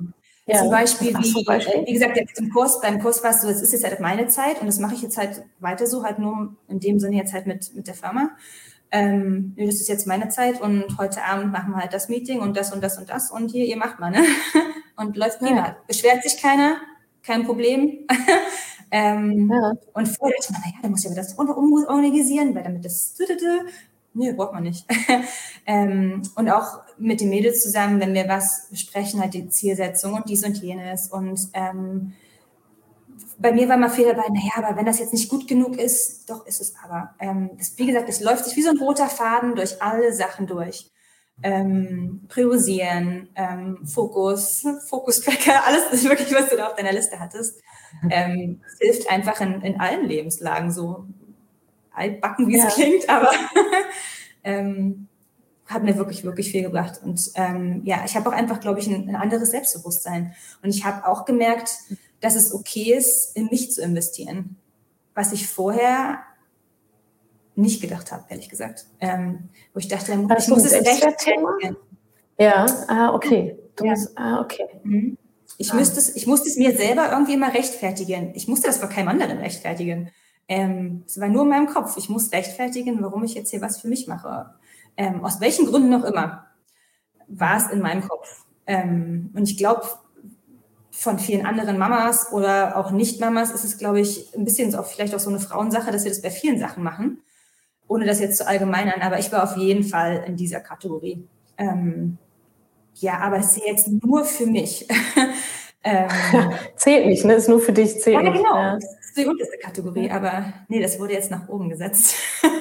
Ja, zum Beispiel, was zum wie, Beispiel? wie gesagt, jetzt im Kurs, beim Kurs war es so, das ist jetzt halt meine Zeit und das mache ich jetzt halt weiter so, halt nur in dem Sinne jetzt halt mit, mit der Firma. Ähm, das ist jetzt meine Zeit und heute Abend machen wir halt das Meeting und das und das und das und hier, ihr macht mal, ne? Und läuft prima. Ja. Beschwert sich keiner, kein Problem. ähm, ja. Und vorher dachte ich mir, naja, da muss ich aber das organisieren, weil damit das... Nee, braucht man nicht. ähm, und auch mit den Mädels zusammen, wenn wir was besprechen, halt die Zielsetzung und dies und jenes. Und ähm, bei mir war mal viel dabei, naja, aber wenn das jetzt nicht gut genug ist, doch ist es aber. Ähm, das, wie gesagt, es läuft sich wie so ein roter Faden durch alle Sachen durch. Ähm, priorisieren, ähm, Fokus, Fokus-Tracker, alles ist wirklich, was du da auf deiner Liste hattest. Ähm, es hilft einfach in, in allen Lebenslagen so. Altbacken, wie ja. es klingt, aber ähm, hat mir wirklich, wirklich viel gebracht. Und ähm, ja, ich habe auch einfach, glaube ich, ein, ein anderes Selbstbewusstsein. Und ich habe auch gemerkt, dass es okay ist, in mich zu investieren, was ich vorher nicht gedacht habe, ehrlich gesagt. Ähm, wo ich dachte, ich muss es rechtfertigen. Ja, ah, okay. Du ja. musst, ah, okay. Mhm. Ich, ah. müsste es, ich musste es mir selber irgendwie immer rechtfertigen. Ich musste das vor keinem anderen rechtfertigen. Ähm, es war nur in meinem Kopf. Ich muss rechtfertigen, warum ich jetzt hier was für mich mache. Ähm, aus welchen Gründen noch immer war es in meinem Kopf. Ähm, und ich glaube, von vielen anderen Mamas oder auch Nicht-Mamas ist es, glaube ich, ein bisschen auch vielleicht auch so eine Frauensache, dass wir das bei vielen Sachen machen, ohne das jetzt zu allgemeinern. Aber ich war auf jeden Fall in dieser Kategorie. Ähm, ja, aber es ist jetzt nur für mich. ähm, zählt nicht, ne? Ist nur für dich, zählt ja, nicht. Genau. Ja, genau. Das ist die unterste Kategorie, aber nee, das wurde jetzt nach oben gesetzt.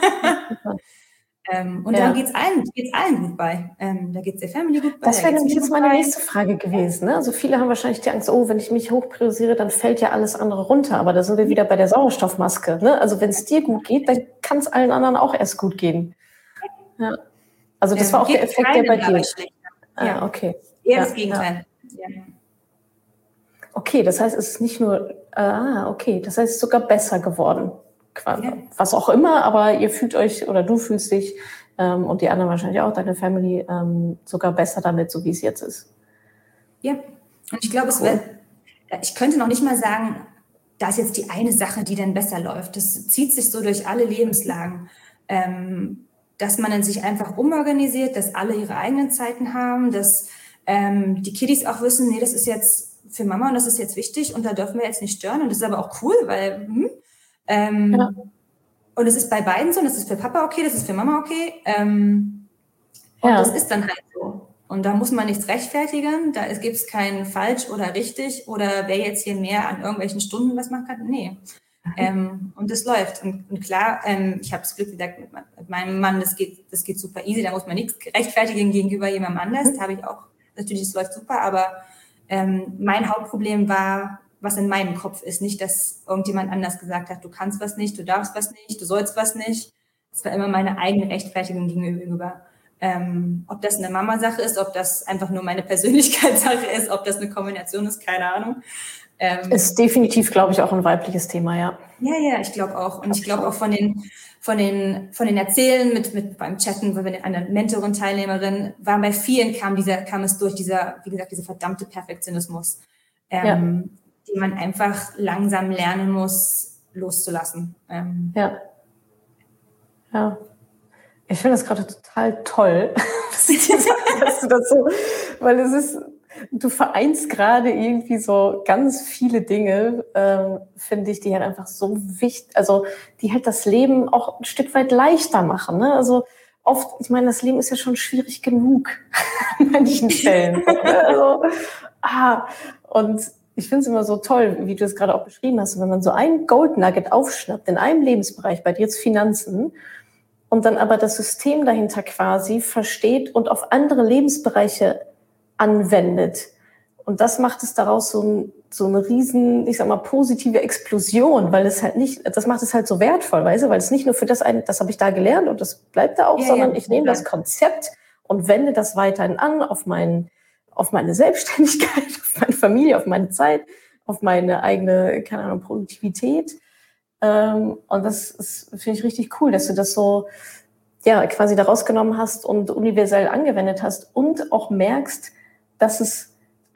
ähm, und ja. da geht es allen, geht's allen gut bei. Ähm, da geht es der Family gut bei. Das wäre nämlich jetzt meine bei. nächste Frage gewesen. Ne? Also viele haben wahrscheinlich die Angst, oh, wenn ich mich hochpriorisiere, dann fällt ja alles andere runter. Aber da sind wir wieder bei der Sauerstoffmaske. Ne? Also wenn es dir gut geht, dann kann es allen anderen auch erst gut gehen. Ja. Also das ähm, war auch der Effekt, der bei dir. Ah, ja, okay. Eher ja, das Gegenteil. Ja. Ja. Okay, das heißt, es ist nicht nur, ah, okay, das heißt, es ist sogar besser geworden. Ja. Was auch immer, aber ihr fühlt euch oder du fühlst dich ähm, und die anderen wahrscheinlich auch, deine Family, ähm, sogar besser damit, so wie es jetzt ist. Ja, und ich glaube, cool. es wird, ich könnte noch nicht mal sagen, da ist jetzt die eine Sache, die dann besser läuft. Das zieht sich so durch alle Lebenslagen. Ähm, dass man dann sich einfach umorganisiert, dass alle ihre eigenen Zeiten haben, dass ähm, die Kiddies auch wissen, nee, das ist jetzt für Mama und das ist jetzt wichtig und da dürfen wir jetzt nicht stören und das ist aber auch cool, weil hm, ähm, ja. und es ist bei beiden so, und das ist für Papa okay, das ist für Mama okay ähm, und ja. das ist dann halt so. Und da muss man nichts rechtfertigen, da gibt es kein falsch oder richtig oder wer jetzt hier mehr an irgendwelchen Stunden was machen kann, nee. Ähm, und das läuft. Und, und klar, ähm, ich habe das Glück gesagt, mit, mit meinem Mann, das geht, das geht super easy, da muss man nichts rechtfertigen gegenüber jemandem anders. Da habe ich auch, natürlich, es läuft super, aber ähm, mein Hauptproblem war, was in meinem Kopf ist. Nicht, dass irgendjemand anders gesagt hat, du kannst was nicht, du darfst was nicht, du sollst was nicht. Das war immer meine eigene Rechtfertigung gegenüber. Ähm, ob das eine Mama-Sache ist, ob das einfach nur meine Persönlichkeitssache ist, ob das eine Kombination ist, keine Ahnung. Ähm, ist definitiv, glaube ich, auch ein weibliches Thema, ja. Ja, ja, ich glaube auch. Und ich glaube auch von den, von den, von den Erzählen mit, mit beim Chatten, bei den anderen Mentoren, Teilnehmerinnen, war bei vielen kam dieser, kam es durch dieser, wie gesagt, dieser verdammte Perfektionismus, ähm, ja. den man einfach langsam lernen muss, loszulassen. Ähm, ja. Ja. Ich finde das gerade total toll, dass, ich dir sage, dass du das so, weil es ist, du vereinst gerade irgendwie so ganz viele Dinge, ähm, finde ich, die halt einfach so wichtig, also die halt das Leben auch ein Stück weit leichter machen. Ne? Also oft, ich meine, das Leben ist ja schon schwierig genug in manchen Fällen. Also, ah, und ich finde es immer so toll, wie du es gerade auch beschrieben hast, wenn man so einen Gold Nugget aufschnappt in einem Lebensbereich, bei dir jetzt Finanzen, und dann aber das System dahinter quasi versteht und auf andere Lebensbereiche anwendet. Und das macht es daraus so, ein, so eine riesen, ich sag mal, positive Explosion, weil es halt nicht, das macht es halt so wertvoll, weißt du, weil es nicht nur für das eine, das habe ich da gelernt und das bleibt da auch, ja, sondern ja, ich nehme ja. das Konzept und wende das weiterhin an auf, mein, auf meine Selbstständigkeit, auf meine Familie, auf meine Zeit, auf meine eigene, keine Ahnung, Produktivität. Ähm, und das ist, finde ich, richtig cool, dass du das so, ja, quasi da rausgenommen hast und universell angewendet hast und auch merkst, dass es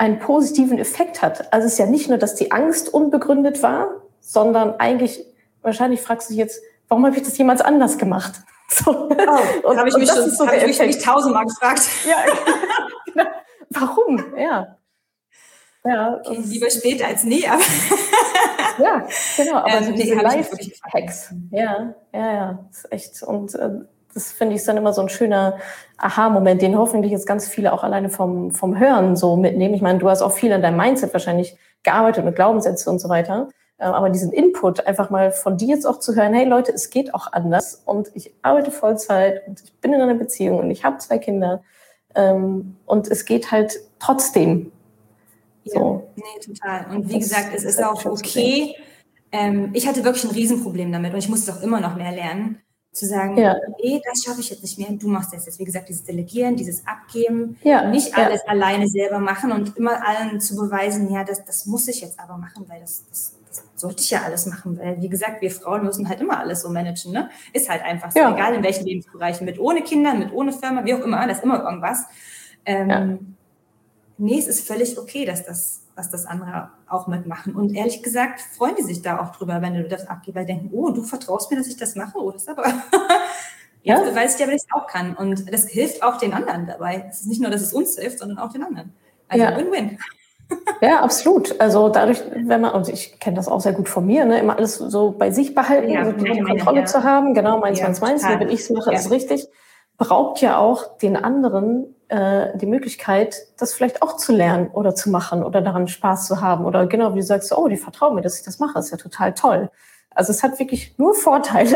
einen positiven Effekt hat. Also es ist ja nicht nur, dass die Angst unbegründet war, sondern eigentlich, wahrscheinlich fragst du dich jetzt, warum habe ich das jemals anders gemacht? So. Oh, habe ich mich schon so hab ich mich wirklich tausendmal gefragt. Ja, genau. Warum? Ja. Ja, okay, lieber später als nie, aber ja, genau, aber ähm, so nee, diese habe ich mich wirklich Life-Hacks, ja, ja, ja, das ist echt, und äh, das finde ich dann immer so ein schöner Aha-Moment, den hoffentlich jetzt ganz viele auch alleine vom, vom Hören so mitnehmen. Ich meine, du hast auch viel an deinem Mindset wahrscheinlich gearbeitet mit Glaubenssätze und so weiter, äh, aber diesen Input einfach mal von dir jetzt auch zu hören, hey Leute, es geht auch anders und ich arbeite Vollzeit und ich bin in einer Beziehung und ich habe zwei Kinder ähm, und es geht halt trotzdem. So. Ja, nee, total. Und wie das gesagt, es ist auch okay. Ähm, ich hatte wirklich ein Riesenproblem damit und ich musste auch immer noch mehr lernen, zu sagen, ja. nee, das schaffe ich jetzt nicht mehr. Du machst das jetzt. Wie gesagt, dieses Delegieren, dieses Abgeben, ja, nicht alles ja. alleine selber machen und immer allen zu beweisen, ja, das, das muss ich jetzt aber machen, weil das, das, das sollte ich ja alles machen. Weil, wie gesagt, wir Frauen müssen halt immer alles so managen. Ne? Ist halt einfach so, ja. Egal in welchen Lebensbereichen, mit ohne Kindern, mit ohne Firma, wie auch immer, das ist immer irgendwas. Ähm, ja. Nee, es ist völlig okay, dass das, was das andere auch mitmachen. Und ehrlich gesagt freuen die sich da auch drüber, wenn du das abgibst, weil die denken, oh, du vertraust mir, dass ich das mache, oh, das ist aber, jetzt ja. beweist ja, wenn ich es auch kann. Und das hilft auch den anderen dabei. Es ist nicht nur, dass es uns hilft, sondern auch den anderen. Also ja. Win-win. Ja, absolut. Also dadurch, wenn man, und ich kenne das auch sehr gut von mir, ne, immer alles so bei sich behalten, ja, also die meine, Kontrolle ja. zu haben, genau, meins, ja, meins, meins, wenn ich es mache, ja. ist richtig, braucht ja auch den anderen äh, die Möglichkeit, das vielleicht auch zu lernen oder zu machen oder daran Spaß zu haben oder genau, wie du sagst, oh, die vertrauen mir, dass ich das mache, ist ja total toll. Also es hat wirklich nur Vorteile,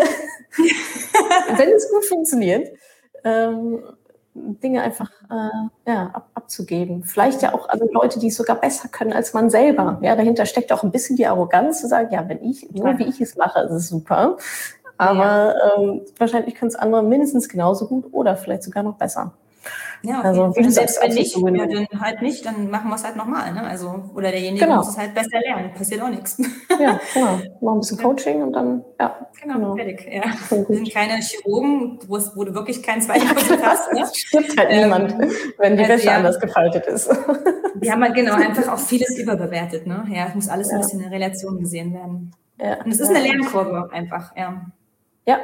wenn es gut funktioniert, ähm, Dinge einfach äh, ja, ab, abzugeben. Vielleicht ja auch an Leute, die es sogar besser können als man selber. Ja, dahinter steckt auch ein bisschen die Arroganz zu sagen, ja, wenn ich, nur wie ich es mache, ist es super. Aber ja. ähm, wahrscheinlich können es andere mindestens genauso gut oder vielleicht sogar noch besser. Ja, also wie du selbst wenn nicht, ja, dann halt nicht, dann machen wir es halt nochmal, ne? Also, oder derjenige genau. muss es halt besser lernen, passiert auch nichts. Ja, genau. Noch ein bisschen Coaching und dann, ja. Genau, genau. fertig. Ja. Wir sind keine Chirurgen, wo, es, wo du wirklich keinen zweiten Versuch hast. Ne? Das stimmt halt ähm, niemand, wenn die also Wäsche ja, anders gefaltet ist. Wir haben halt genau einfach auch vieles überbewertet, ne? Ja, es muss alles ja. ein bisschen in Relation gesehen werden. Ja. Und es ist ja. eine Lernkurve einfach, ja. Ja.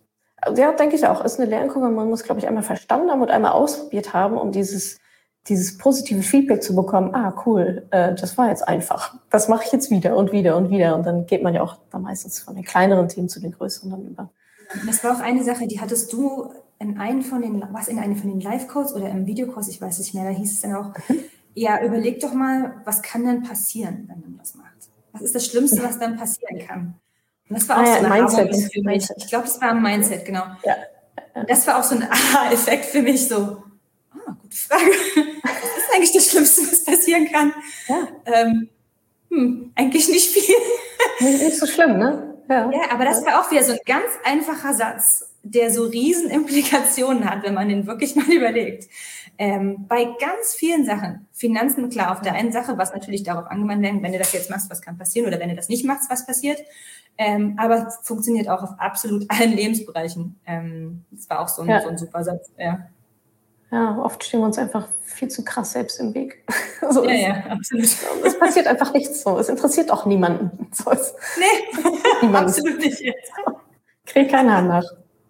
Ja, denke ich auch. Ist eine Lernkurve. Man muss, glaube ich, einmal verstanden haben und einmal ausprobiert haben, um dieses, dieses positive Feedback zu bekommen. Ah, cool, äh, das war jetzt einfach. Das mache ich jetzt wieder und wieder und wieder. Und dann geht man ja auch dann meistens von den kleineren Themen zu den größeren dann über. Das war auch eine Sache, die hattest du in einem von den, was in einem von den Live-Codes oder im Videokurs, ich weiß nicht mehr, da hieß es dann auch, ja, überleg doch mal, was kann denn passieren, wenn man das macht? Was ist das Schlimmste, was dann passieren kann? Und das war auch ah, so ein Aha-Moment für mich. Ich glaube, das war ein Mindset, genau. Ja. Das war auch so ein Aha-Effekt für mich, so, ah, gute Frage. Was ist eigentlich das Schlimmste, was passieren kann? Ja. Ähm, hm, eigentlich nicht viel. Nicht, nicht so schlimm, ne? Ja. ja, aber das war auch wieder so ein ganz einfacher Satz, der so riesen Implikationen hat, wenn man den wirklich mal überlegt. Ähm, bei ganz vielen Sachen, Finanzen, klar, auf der einen Sache, was natürlich darauf angewandt werden, wenn du das jetzt machst, was kann passieren, oder wenn du das nicht machst, was passiert. Ähm, aber funktioniert auch auf absolut allen Lebensbereichen. Ähm, das war auch so ein, ja. so ein super Satz. Ja. ja, oft stehen wir uns einfach viel zu krass selbst im Weg. so ja, ist, ja, absolut. Es passiert einfach nichts so. Es interessiert auch niemanden. So ist, nee, niemanden. Absolut nicht. Kriegt keiner nach.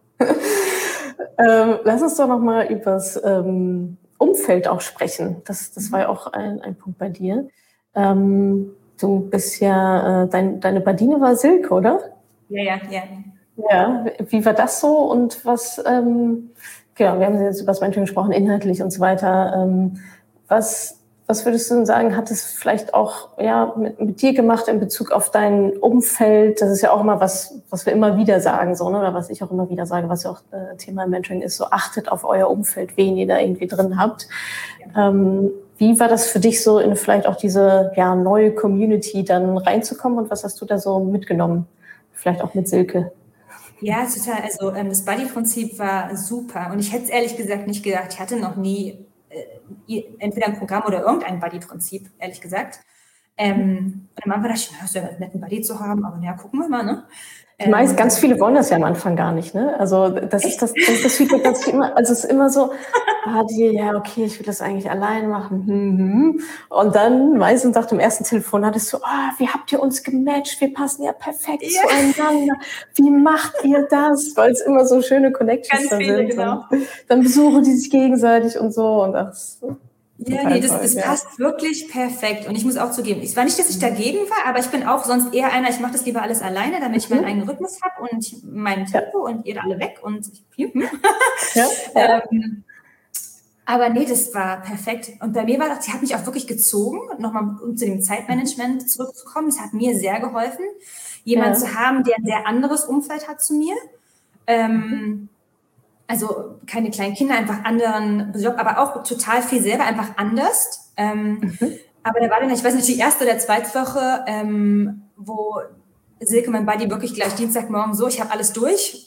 ähm, lass uns doch noch mal über das ähm, Umfeld auch sprechen. Das, das war ja auch ein, ein Punkt bei dir. Ähm, Du bist ja, äh, dein, deine Badine war Silke, oder? Ja, ja, ja. Ja, wie war das so und was, ähm, genau, wir haben jetzt über das Mentoring gesprochen, inhaltlich und so weiter. Ähm, was, was würdest du denn sagen, hat es vielleicht auch ja, mit, mit dir gemacht in Bezug auf dein Umfeld? Das ist ja auch immer was, was wir immer wieder sagen, so, ne? Oder was ich auch immer wieder sage, was ja auch äh, Thema im Mentoring ist, so achtet auf euer Umfeld, wen ihr da irgendwie drin habt. Ja. Ähm, Wie war das für dich so in vielleicht auch diese ja, neue Community dann reinzukommen und was hast du da so mitgenommen? Vielleicht auch mit Silke. Ja, total. Also ähm, das Buddy-Prinzip war super und ich hätte es ehrlich gesagt nicht gedacht. Ich hatte noch nie äh, entweder ein Programm oder irgendein Buddy-Prinzip, ehrlich gesagt. Ähm, und am Anfang dachte ich, na, ist ja einen netten Buddy zu haben, aber naja, gucken wir mal, ne? Die meisten, ganz viele wollen das ja am Anfang gar nicht, ne? Also das ist das, das, ist das Feedback, das ich immer, also es ist immer so, ah, die, ja, okay, ich will das eigentlich alleine machen. Hm, hm. Und dann meistens nach dem ersten Telefonat ist so, ah, wie habt ihr uns gematcht? Wir passen ja perfekt ja. zueinander. Wie macht ihr das? Weil es immer so schöne Connections ganz viele, sind. genau. Dann besuchen die sich gegenseitig und so und ach, ja, nee, das, das ja. passt wirklich perfekt. Und ich muss auch zugeben, es war nicht, dass ich dagegen war, aber ich bin auch sonst eher einer, ich mache das lieber alles alleine, damit ich meinen eigenen Rhythmus habe und mein Tempo ja. und ihr alle weg und ich, ja, ja. ähm, aber nee, das war perfekt. Und bei mir war das, sie hat mich auch wirklich gezogen, nochmal um zu dem Zeitmanagement zurückzukommen. Es hat mir sehr geholfen, jemanden ja. zu haben, der ein sehr anderes Umfeld hat zu mir. Ähm, mhm. Also keine kleinen Kinder, einfach anderen Job, aber auch total viel selber, einfach anders. Ähm, mhm. Aber da war dann, ich weiß nicht, die erste oder zweite Woche, ähm, wo Silke, mein Buddy, wirklich gleich Dienstagmorgen so, ich habe alles durch.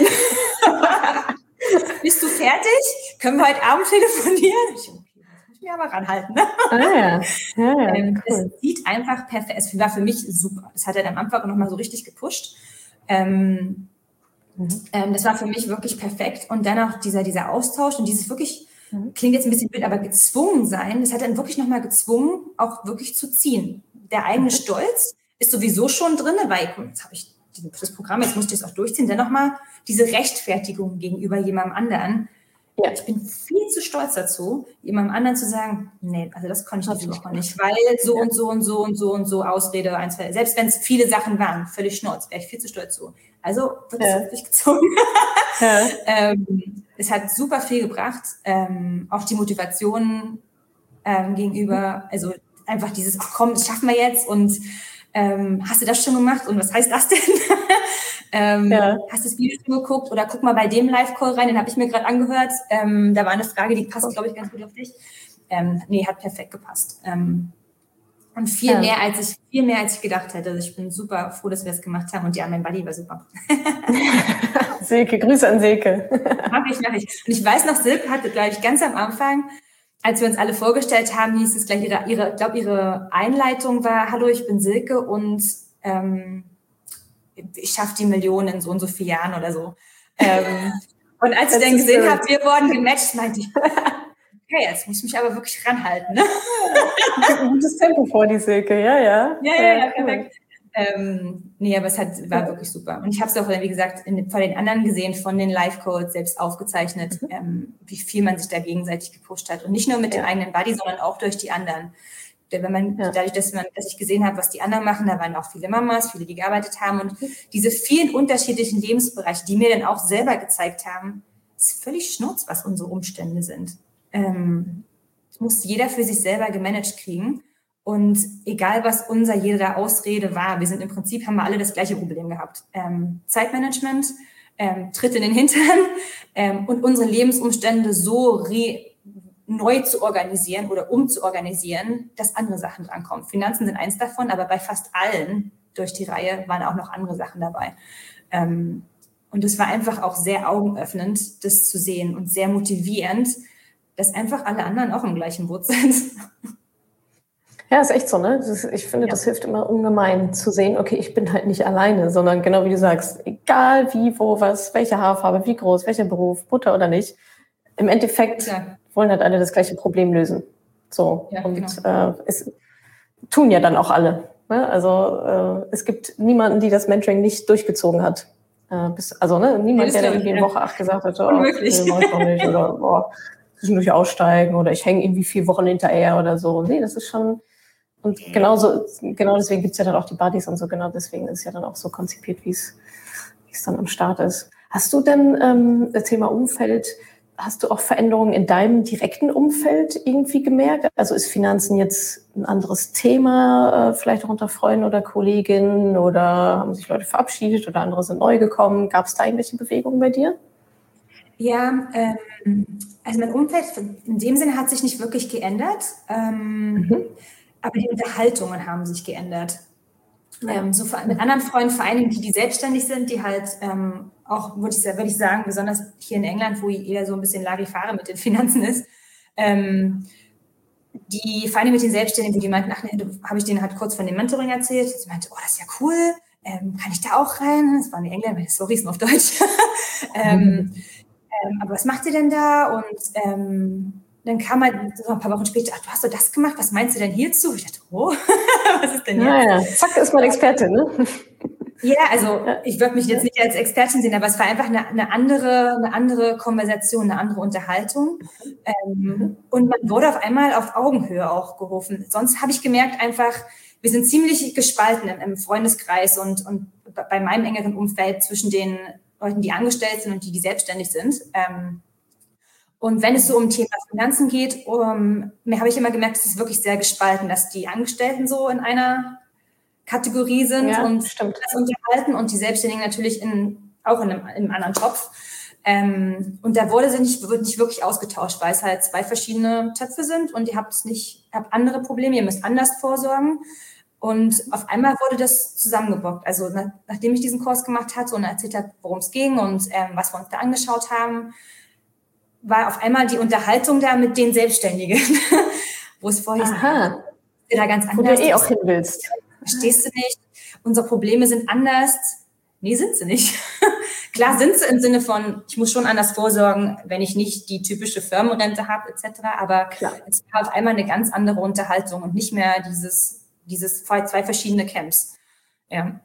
Bist du fertig? Können wir heute Abend telefonieren? Ich, okay, das muss ich mir aber ranhalten. Ne? Ah, ja. Ja, ja, ähm, cool. Es sieht einfach perfekt, es war für mich super. Das hat er dann am Anfang nochmal so richtig gepusht. Ähm, Mhm. Ähm, das war für mich wirklich perfekt. Und dann auch dieser, dieser Austausch und dieses wirklich, mhm. klingt jetzt ein bisschen blöd, aber gezwungen sein, das hat dann wirklich nochmal gezwungen, auch wirklich zu ziehen. Der eigene mhm. Stolz ist sowieso schon drin, weil jetzt habe ich das Programm, jetzt muss ich das auch durchziehen. Dann nochmal diese Rechtfertigung gegenüber jemandem anderen. Ja. Ich bin viel zu stolz dazu, jemandem anderen zu sagen, nee, also das konnte ich nicht, nicht, weil so ja. und so und so und so und so Ausrede, ein, zwei, selbst wenn es viele Sachen waren, völlig schnurz, wäre ich viel zu stolz zu. Also wird es ja. durchgezogen. Ja. ähm, es hat super viel gebracht, ähm, auch die Motivation ähm, gegenüber, also einfach dieses, ach komm, das schaffen wir jetzt und ähm, hast du das schon gemacht und was heißt das denn? ähm, ja. Hast du das Video schon geguckt oder guck mal bei dem Live-Call rein, den habe ich mir gerade angehört. Ähm, da war eine Frage, die passt, glaube ich, ganz gut auf dich. Ähm, nee, hat perfekt gepasst. Ähm, und viel ja. mehr, als ich, viel mehr, als ich gedacht hätte. Also ich bin super froh, dass wir es gemacht haben und ja, mein Buddy war super. Silke, Grüße an Silke. Mach ich, mach ich. Und ich weiß noch, Silke hatte, glaube ich, ganz am Anfang, als wir uns alle vorgestellt haben, hieß es gleich, ihre, ihre, ich glaube, ihre Einleitung war, hallo, ich bin Silke und ähm, ich schaffe die Millionen in so und so vielen Jahren oder so. Ähm, und als ich dann gesehen habe, wir wurden gematcht, meinte ich, okay, jetzt muss ich mich aber wirklich ranhalten. Ne? Ein gutes Tempo vor die Silke, ja, ja. Ja, ja, ja, perfekt. Ähm, nee, aber es hat, war wirklich super. Und ich habe es auch, wie gesagt, in, von den anderen gesehen, von den Live-Codes selbst aufgezeichnet, mhm. ähm, wie viel man sich da gegenseitig gepusht hat. Und nicht nur mit ja. dem eigenen Buddy, sondern auch durch die anderen. Wenn man, ja. dadurch, dass man, dass ich gesehen habe, was die anderen machen, da waren auch viele Mamas, viele, die gearbeitet haben und diese vielen unterschiedlichen Lebensbereiche, die mir dann auch selber gezeigt haben, ist völlig schnurz, was unsere Umstände sind. Ähm, muss jeder für sich selber gemanagt kriegen und egal, was unser jeder Ausrede war, wir sind im Prinzip, haben wir alle das gleiche Problem gehabt. Ähm, Zeitmanagement, ähm, Tritt in den Hintern ähm, und unsere Lebensumstände so re neu zu organisieren oder umzuorganisieren, dass andere Sachen drankommen. Finanzen sind eins davon, aber bei fast allen durch die Reihe waren auch noch andere Sachen dabei. Ähm, und es war einfach auch sehr augenöffnend, das zu sehen und sehr motivierend, dass einfach alle anderen auch im gleichen Boot sind. Ja, ist echt so, ne? Das ist, ich finde, ja. das hilft immer ungemein zu sehen, okay, ich bin halt nicht alleine, sondern genau wie du sagst, egal wie, wo, was, welche Haarfarbe, wie groß, welcher Beruf, Mutter oder nicht, im Endeffekt ja. wollen halt alle das gleiche Problem lösen. So. Ja, und genau. äh, es tun ja dann auch alle. Ne? Also äh, es gibt niemanden, die das Mentoring nicht durchgezogen hat. Äh, bis, also ne, niemand, der da irgendwie in Woche acht gesagt hat, oh, unmöglich. Nee, mach ich doch nicht oder boah, zwischendurch aussteigen oder ich hänge irgendwie vier Wochen hinterher oder so. Nee, das ist schon, und genauso, genau deswegen gibt's ja dann auch die Buddies und so, genau deswegen ist es ja dann auch so konzipiert, wie es wie es dann am Start ist. Hast du denn ähm, das Thema Umfeld, hast du auch Veränderungen in deinem direkten Umfeld irgendwie gemerkt? Also ist Finanzen jetzt ein anderes Thema, äh, vielleicht auch unter Freunden oder Kolleginnen oder haben sich Leute verabschiedet oder andere sind neu gekommen? Gab es da irgendwelche Bewegungen bei dir? Ja, ähm, also mein Umfeld in dem Sinne hat sich nicht wirklich geändert, ähm, mhm. aber die Unterhaltungen haben sich geändert. Ja. Ähm, so mit anderen Freunden, vor allen Dingen die, die selbstständig sind, die halt ähm, auch, würde ich, würd ich sagen, besonders hier in England, wo jeder so ein bisschen Larifare mit den Finanzen ist, ähm, die, vor allem mit den Selbstständigen, die meinten, ach nee, habe ich denen halt kurz von dem Mentoring erzählt. Sie meinte, oh, das ist ja cool, ähm, kann ich da auch rein? Das waren die Engländer, sorry, ist nur auf Deutsch. ähm, ähm, aber was macht ihr denn da? Und ähm, dann kam halt so ein paar Wochen später, ach, du hast doch das gemacht, was meinst du denn hierzu? Ich dachte, oh, was ist denn jetzt? Ja, ja. Zack, ist man Expertin, ne? Ja, also ich würde mich jetzt nicht als Expertin sehen, aber es war einfach eine, eine andere, eine andere Konversation, eine andere Unterhaltung. Ähm, und man wurde auf einmal auf Augenhöhe auch gerufen. Sonst habe ich gemerkt einfach, wir sind ziemlich gespalten im, im Freundeskreis und, und bei meinem engeren Umfeld zwischen den Leuten, die angestellt sind und die, die selbstständig sind. Ähm, und wenn es so um Thema Finanzen geht, um, mir habe ich immer gemerkt, es ist wirklich sehr gespalten, dass die Angestellten so in einer Kategorie sind ja, und stimmt. das unterhalten und die Selbstständigen natürlich in, auch in einem, in einem anderen Topf. Ähm, und da wurde sie nicht, wird nicht wirklich ausgetauscht, weil es halt zwei verschiedene Töpfe sind und ihr habt es nicht, habt andere Probleme, ihr müsst anders vorsorgen. Und auf einmal wurde das zusammengebockt. Also nach, nachdem ich diesen Kurs gemacht hatte und erzählt habe, worum es ging und ähm, was wir uns da angeschaut haben, war auf einmal die Unterhaltung da mit den Selbstständigen, wo es vorher Aha. da ganz anders. Wo du eh auch hin willst. Verstehst du nicht? Unsere Probleme sind anders. Nee, sind sie nicht. Klar sind sie im Sinne von, ich muss schon anders vorsorgen, wenn ich nicht die typische Firmenrente habe, et cetera. Aber Klar. Es war auf einmal eine ganz andere Unterhaltung und nicht mehr dieses, dieses zwei, zwei verschiedene Camps. Ja.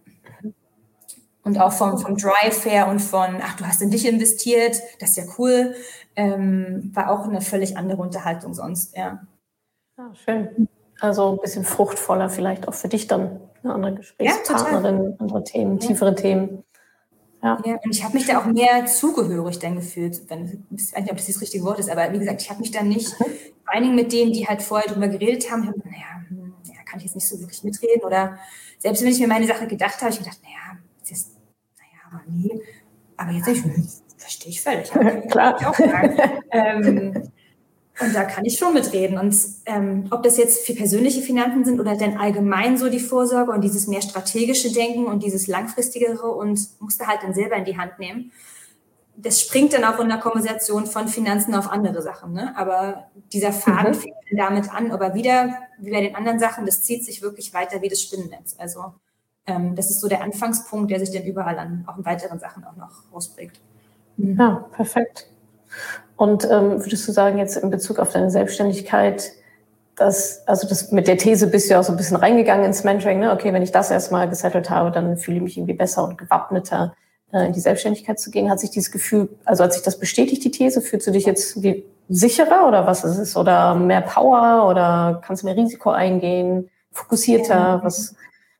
Und auch vom, vom Drive her und von, ach, du hast in dich investiert, das ist ja cool, ähm, war auch eine völlig andere Unterhaltung sonst, ja. Ja, schön. Also ein bisschen fruchtvoller vielleicht auch für dich dann, eine andere Gesprächspartnerin, ja, andere Themen, ja. tiefere Themen. Ja. ja, und ich habe mich da auch mehr zugehörig dann gefühlt, wenn, ich weiß nicht, ob das das richtige Wort ist, aber wie gesagt, ich habe mich dann nicht, mhm. vor allen Dingen mit denen, die halt vorher drüber geredet haben, haben naja, ja, kann ich jetzt nicht so wirklich mitreden oder selbst wenn ich mir meine Sache gedacht habe, ich mir gedacht, naja, jetzt, naja, aber nie, aber jetzt ich, verstehe ich völlig. Okay, klar. Ich auch sagen. ähm, Und da kann ich schon mitreden. Und ähm, ob das jetzt für persönliche Finanzen sind oder denn allgemein so die Vorsorge und dieses mehr strategische Denken und dieses langfristigere und musst du halt dann selber in die Hand nehmen. Das springt dann auch in der Konversation von Finanzen auf andere Sachen. Ne? Aber dieser Faden mhm. fängt dann damit an, aber wieder, wie bei den anderen Sachen, das zieht sich wirklich weiter wie das Spinnennetz. Also ähm, das ist so der Anfangspunkt, der sich dann überall an auch in weiteren Sachen auch noch ausprägt. Mhm. Ja, perfekt. Und ähm, würdest du sagen, jetzt in Bezug auf deine Selbstständigkeit, dass, also das mit der These bist du ja auch so ein bisschen reingegangen ins Mentoring, ne? Okay, wenn ich das erstmal gesettelt habe, dann fühle ich mich irgendwie besser und gewappneter, äh, in die Selbstständigkeit zu gehen. Hat sich dieses Gefühl, also hat sich das bestätigt, die These? Fühlst du dich jetzt wie sicherer oder was ist es? Oder mehr Power oder kannst du mehr Risiko eingehen? Fokussierter? Ähm, was?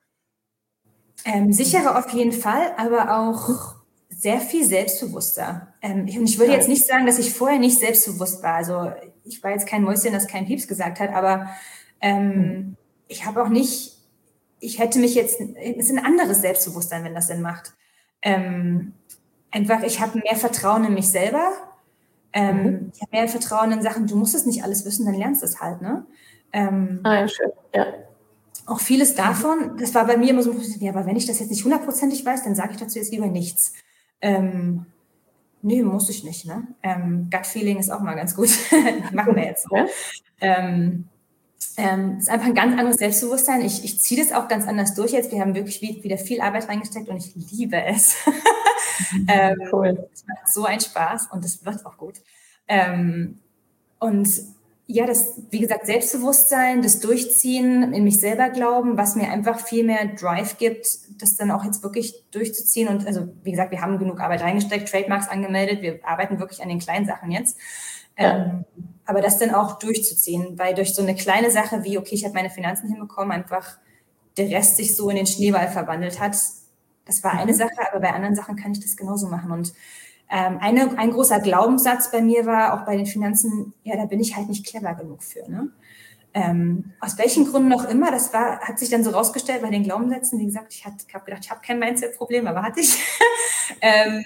Ähm, sicherer auf jeden Fall, aber auch sehr viel selbstbewusster. Ähm, und ich würde jetzt nicht sagen, dass ich vorher nicht selbstbewusst war. Also ich war jetzt kein Mäuschen, das kein Pieps gesagt hat, aber ähm, ich habe auch nicht, ich hätte mich jetzt, es ist ein anderes Selbstbewusstsein, wenn das Sinn macht. Ähm, einfach, ich habe mehr Vertrauen in mich selber. Ähm, mhm. Ich habe mehr Vertrauen in Sachen, du musst es nicht alles wissen, dann lernst du es halt. Ne? Ähm, ah ja, schön, ja. Auch vieles davon, das war bei mir immer so ein bisschen, ja, aber wenn ich das jetzt nicht hundertprozentig weiß, dann sage ich dazu jetzt lieber nichts. Ähm, nee, muss ich nicht, ne? Ähm, Gut-Feeling ist auch mal ganz gut. Machen wir jetzt so. Ja? Ähm, ähm, ist einfach ein ganz anderes Selbstbewusstsein. Ich, ich ziehe das auch ganz anders durch jetzt. Wir haben wirklich wieder viel Arbeit reingesteckt und ich liebe es. ähm, cool. Es macht so einen Spaß und es wird auch gut. Ähm, und ja, das, wie gesagt, Selbstbewusstsein, das Durchziehen, in mich selber glauben, was mir einfach viel mehr Drive gibt, das dann auch jetzt wirklich durchzuziehen. Und also, wie gesagt, wir haben genug Arbeit reingesteckt, Trademarks angemeldet, wir arbeiten wirklich an den kleinen Sachen jetzt. Ja. Ähm, aber das dann auch durchzuziehen, weil durch so eine kleine Sache wie, okay, ich habe meine Finanzen hinbekommen, einfach der Rest sich so in den Schneeball verwandelt hat. Das war eine mhm. Sache, aber bei anderen Sachen kann ich das genauso machen. Und Ähm, eine, ein großer Glaubenssatz bei mir war, auch bei den Finanzen, ja, da bin ich halt nicht clever genug für. Ne? Ähm, aus welchen Gründen auch immer, das war, hat sich dann so rausgestellt bei den Glaubenssätzen, wie gesagt, ich habe gedacht, ich habe kein Mindset-Problem, aber hatte ich. ähm,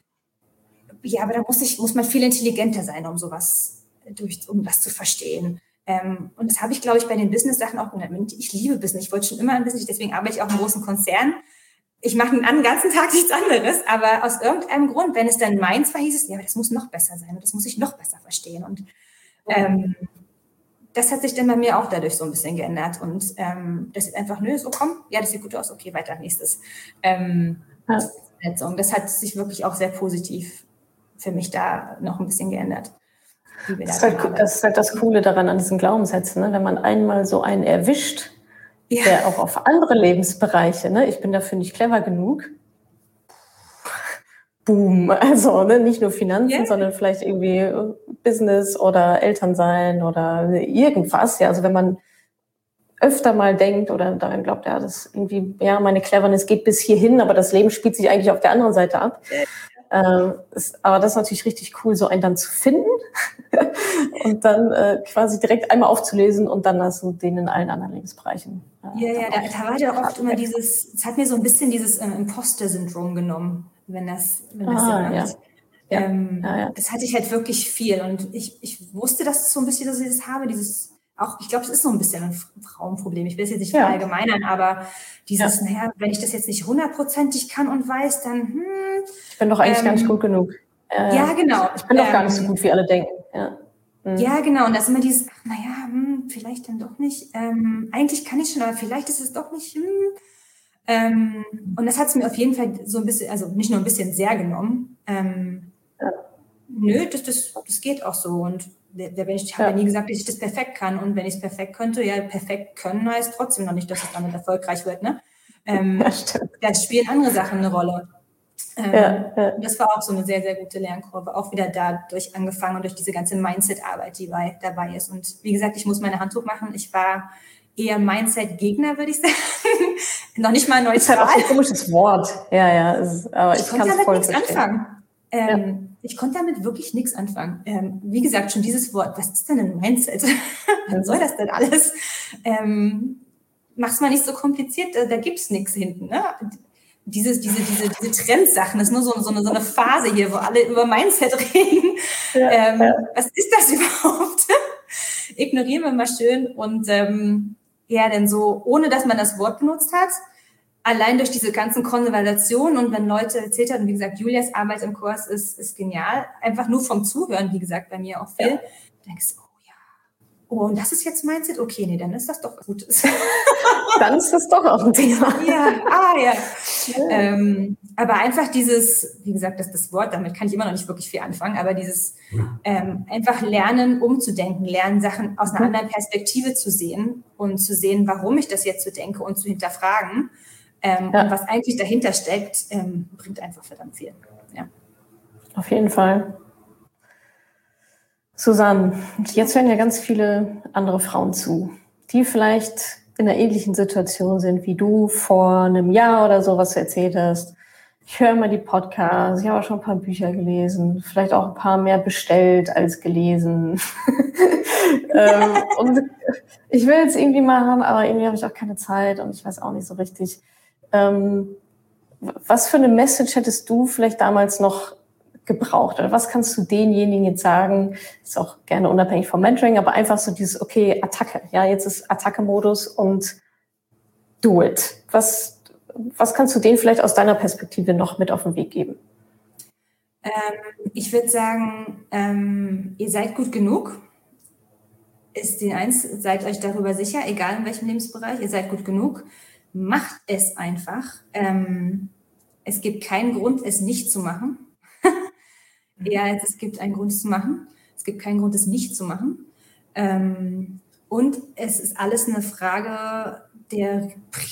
ja, aber da muss, ich, muss man viel intelligenter sein, um sowas, durch, um das zu verstehen. Ähm, und das habe ich, glaube ich, bei den Business-Sachen auch gelernt. Ich liebe Business, ich wollte schon immer ein Business, deswegen arbeite ich auch in großen Konzernen. Ich mache den ganzen Tag nichts anderes, aber aus irgendeinem Grund, wenn es dann meins war, hieß es, ja, das muss noch besser sein und das muss ich noch besser verstehen. Und ähm, das hat sich dann bei mir auch dadurch so ein bisschen geändert. Und ähm, das ist einfach, nö, so komm, ja, das sieht gut aus, okay, weiter, nächstes. Ähm, ja. Das hat sich wirklich auch sehr positiv für mich da noch ein bisschen geändert. Das ist, halt, das ist halt das Coole daran an diesen Glaubenssätzen, ne? Wenn man einmal so einen erwischt, ja. der auch auf andere Lebensbereiche, ne? Ich bin dafür nicht clever genug, boom, also ne? Nicht nur Finanzen, yeah. sondern vielleicht irgendwie Business oder Elternsein oder irgendwas, ja, also wenn man öfter mal denkt oder daran glaubt, ja, das irgendwie, ja, meine Cleverness geht bis hierhin, aber das Leben spielt sich eigentlich auf der anderen Seite ab. Yeah. Ähm, ist, aber das ist natürlich richtig cool, so einen dann zu finden und dann äh, quasi direkt einmal aufzulesen und dann hast du den in allen anderen Lebensbereichen. Äh, ja, ja, da, da war ja auch oft immer dieses, es hat mir so ein bisschen dieses ähm, Imposter-Syndrom genommen, wenn das, wenn das ah, Sinn ja. macht. Ja. Ähm, ja, ja. Das hatte ich halt wirklich viel und ich, ich wusste, dass es so ein bisschen, dass ich das habe, dieses auch, ich glaube, es ist so ein bisschen ein Frauenproblem. Ich will es jetzt nicht ja. verallgemeinern, aber dieses, ja. naja, wenn ich das jetzt nicht hundertprozentig kann und weiß, dann, hm. Ich bin doch eigentlich ähm, gar nicht gut genug. Äh, ja, genau. Ich bin doch ähm, gar nicht so gut, wie alle denken. Ja, hm. ja genau. Und das ist immer dieses, ach, naja, hm, vielleicht dann doch nicht. Ähm, eigentlich kann ich schon, aber vielleicht ist es doch nicht. Hm. Ähm, und das hat es mir auf jeden Fall so ein bisschen, also nicht nur ein bisschen sehr genommen. Ähm, ja. Nö, das, das, das geht auch so. Und ich habe ja. nie gesagt, dass ich das perfekt kann. Und wenn ich es perfekt könnte, ja, perfekt können heißt trotzdem noch nicht, dass es damit erfolgreich wird. Ne? Ähm, ja, da spielen andere Sachen eine Rolle. Ähm, ja, ja. Das war auch so eine sehr, sehr gute Lernkurve. Auch wieder dadurch angefangen und durch diese ganze Mindset-Arbeit, die bei, dabei ist. Und wie gesagt, ich muss meine Hand hochmachen. Ich war eher Mindset-Gegner, würde ich sagen. Noch nicht mal neutral. Das ist halt auch so ein komisches Wort. Ja, ja. Ist, aber ich, ich kann es voll nichts verstehen. Anfangen. Ähm, ja. Ich konnte damit wirklich nichts anfangen. Ähm, wie gesagt, schon dieses Wort, was ist denn ein Mindset? Was soll das denn alles? Ähm, mach's mal nicht so kompliziert, da, da gibt's nichts hinten. Ne? Dieses, diese, diese, diese Trendsachen, das ist nur so, so, eine, so eine Phase hier, wo alle über Mindset reden. Ja, ähm, ja. Was ist das überhaupt? Ignorieren wir mal schön. Und ähm, ja, denn so, ohne dass man das Wort benutzt hat, allein durch diese ganzen Konversationen und wenn Leute erzählt haben, wie gesagt, Julias Arbeit im Kurs ist, ist genial, einfach nur vom Zuhören, wie gesagt, bei mir auch viel, ja. denkst du, oh ja, oh, und das ist jetzt Mindset? Okay, nee, dann ist das doch was Gutes. Dann ist das doch auch ein Thema. Ja, ah ja. ja. Ähm, aber einfach dieses, wie gesagt, das, das Wort, damit kann ich immer noch nicht wirklich viel anfangen, aber dieses ähm, einfach lernen, umzudenken, lernen, Sachen aus einer mhm. anderen Perspektive zu sehen und zu sehen, warum ich das jetzt so denke und zu hinterfragen. Ähm, ja. Und was eigentlich dahinter steckt, ähm, bringt einfach verdammt viel. Ja. Auf jeden Fall. Susanne, jetzt hören ja ganz viele andere Frauen zu, die vielleicht in einer ähnlichen Situation sind, wie du vor einem Jahr oder so, was du erzählt hast. Ich höre mal die Podcasts, ich habe auch schon ein paar Bücher gelesen, vielleicht auch ein paar mehr bestellt als gelesen. ähm, und ich will es irgendwie machen, aber irgendwie habe ich auch keine Zeit und ich weiß auch nicht so richtig. Ähm, was für eine Message hättest du vielleicht damals noch gebraucht? Oder was kannst du denjenigen jetzt sagen? Ist auch gerne unabhängig vom Mentoring, aber einfach so dieses, okay, Attacke. Ja, jetzt ist Attacke-Modus und do it. Was, was kannst du denen vielleicht aus deiner Perspektive noch mit auf den Weg geben? Ähm, ich würde sagen, ähm, ihr seid gut genug. Ist den eins, seid euch darüber sicher, egal in welchem Lebensbereich, ihr seid gut genug. Macht es einfach. Ähm, es gibt keinen Grund, es nicht zu machen. Ja, es gibt einen Grund, es zu machen. Es gibt keinen Grund, es nicht zu machen. Ähm, und es ist alles eine Frage der,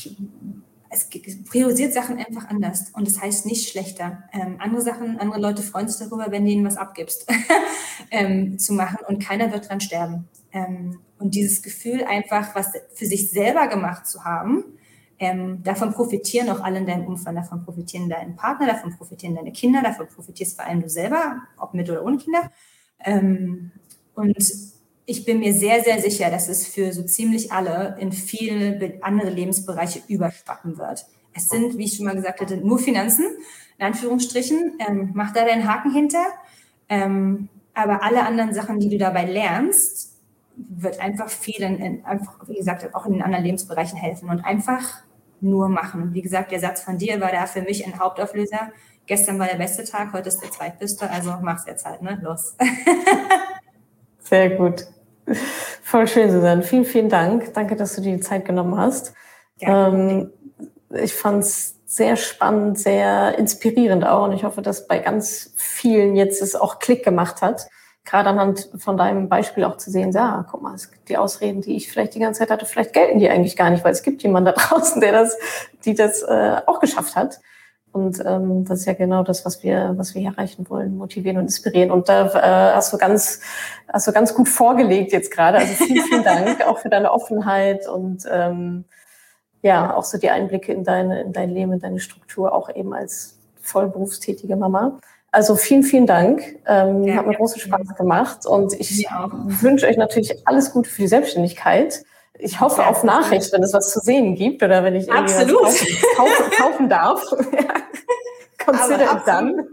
es priorisiert Sachen einfach anders. Und das heißt nicht schlechter. Ähm, andere Sachen, andere Leute freuen sich darüber, wenn du ihnen was abgibst, ähm, zu machen. Und keiner wird dran sterben. Ähm, und dieses Gefühl einfach, was für sich selber gemacht zu haben, Ähm, davon profitieren auch alle in deinem Umfeld, davon profitieren deine Partner, davon profitieren deine Kinder, davon profitierst vor allem du selber, ob mit oder ohne Kinder. Ähm, und ich bin mir sehr, sehr sicher, dass es für so ziemlich alle in viele andere Lebensbereiche überschwappen wird. Es sind, wie ich schon mal gesagt hatte, nur Finanzen, in Anführungsstrichen. Ähm, mach da deinen Haken hinter. Ähm, aber alle anderen Sachen, die du dabei lernst, wird einfach vielen, in, einfach, wie gesagt, auch in den anderen Lebensbereichen helfen und einfach nur machen. Wie gesagt, der Satz von dir war da für mich ein Hauptauflöser. Gestern war der beste Tag, heute ist der zweitbeste, also mach's jetzt halt, ne? Los. Sehr gut. Voll schön, Susanne. Vielen, vielen Dank. Danke, dass du dir die Zeit genommen hast. Ja. Ähm, ich fand es sehr spannend, sehr inspirierend auch. Und ich hoffe, dass bei ganz vielen jetzt es auch Klick gemacht hat. Gerade anhand von deinem Beispiel auch zu sehen, ja, guck mal, es gibt die Ausreden, die ich vielleicht die ganze Zeit hatte, vielleicht gelten die eigentlich gar nicht, weil es gibt jemanden da draußen, der das, die das äh, auch geschafft hat. Und ähm, das ist ja genau das, was wir, was wir hier erreichen wollen, motivieren und inspirieren. Und da äh, hast du ganz, hast du ganz gut vorgelegt jetzt gerade. Also vielen, vielen Dank auch für deine Offenheit und ähm, ja, auch so die Einblicke in deine, in dein Leben, in deine Struktur, auch eben als vollberufstätige Mama. Also vielen, vielen Dank. Ähm, ja, hat mir ja, großen Spaß gemacht und ich wünsche euch natürlich alles Gute für die Selbstständigkeit. Ich hoffe ja, auf Nachricht, wenn es was zu sehen gibt oder wenn ich irgendwie absolut. was kaufen, kaufen, kaufen darf. Consider it done.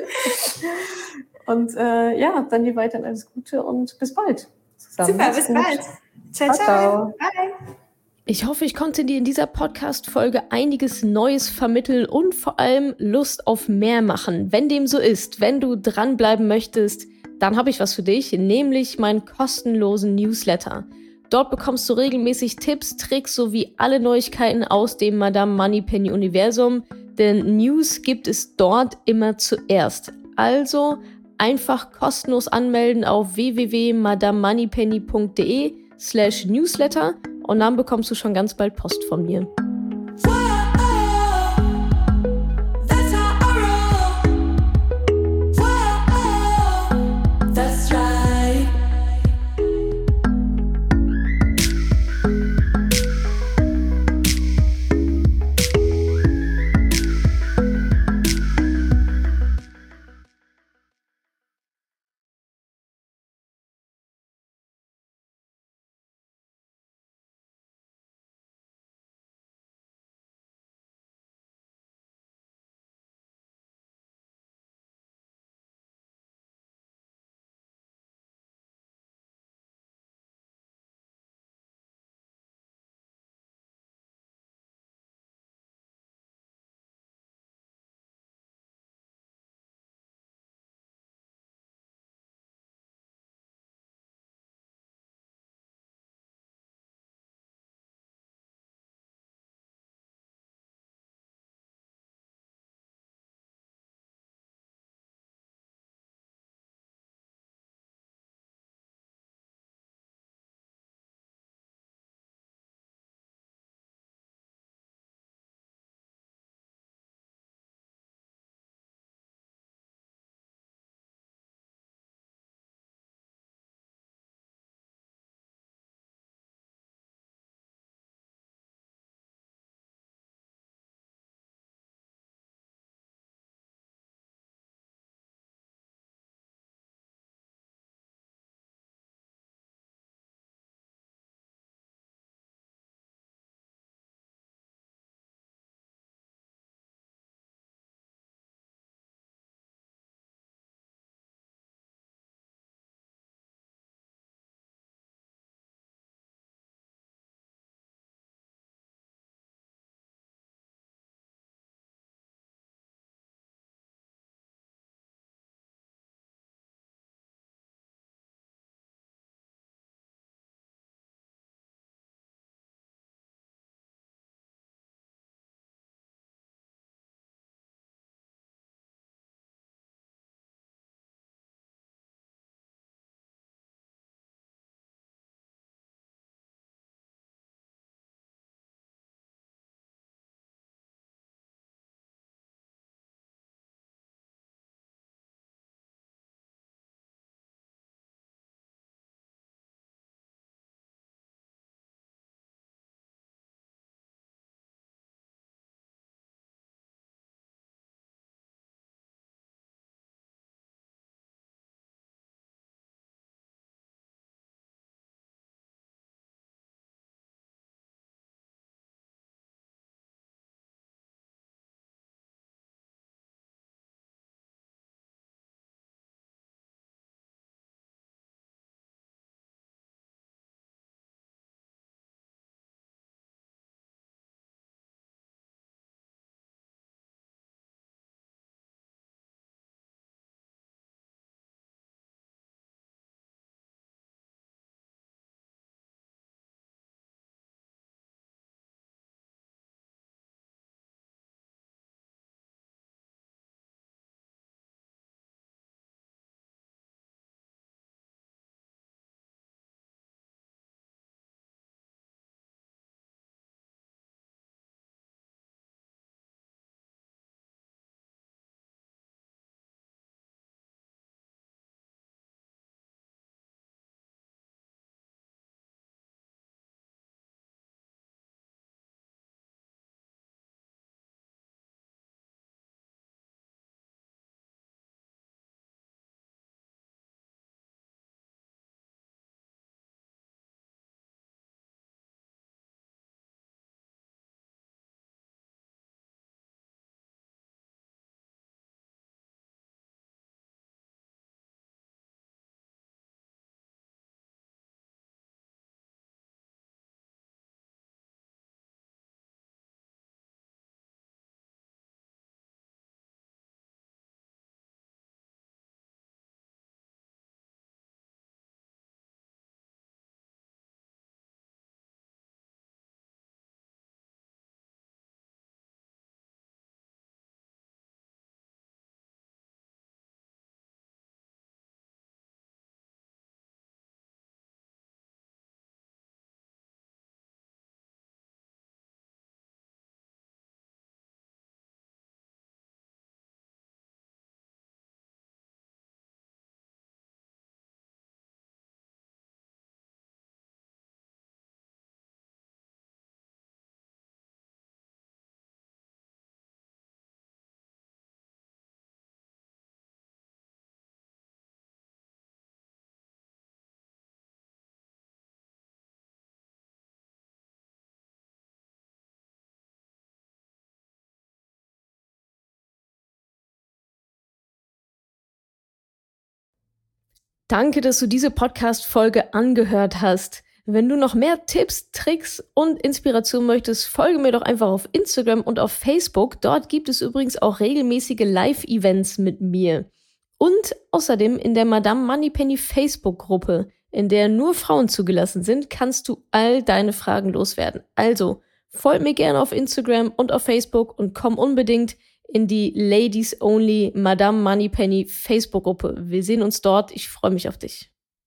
Und äh, ja, dann dir weiterhin alles Gute und bis bald. Zusammen. Super, bis bald. Ciao, ciao. ciao. Bye. Ich hoffe, ich konnte dir in dieser Podcast-Folge einiges Neues vermitteln und vor allem Lust auf mehr machen. Wenn dem so ist, wenn du dranbleiben möchtest, dann habe ich was für dich, nämlich meinen kostenlosen Newsletter. Dort bekommst du regelmäßig Tipps, Tricks sowie alle Neuigkeiten aus dem Madame Moneypenny Universum, denn News gibt es dort immer zuerst. Also einfach kostenlos anmelden auf w w w punkt madame moneypenny punkt d e slash newsletter und dann bekommst du schon ganz bald Post von mir. Danke, dass du diese Podcast-Folge angehört hast. Wenn du noch mehr Tipps, Tricks und Inspiration möchtest, folge mir doch einfach auf Instagram und auf Facebook. Dort gibt es übrigens auch regelmäßige Live-Events mit mir. Und außerdem in der Madame Moneypenny Facebook-Gruppe, in der nur Frauen zugelassen sind, kannst du all deine Fragen loswerden. Also, folg mir gerne auf Instagram und auf Facebook und komm unbedingt in die Ladies Only Madame Moneypenny Facebook-Gruppe. Wir sehen uns dort. Ich freue mich auf dich.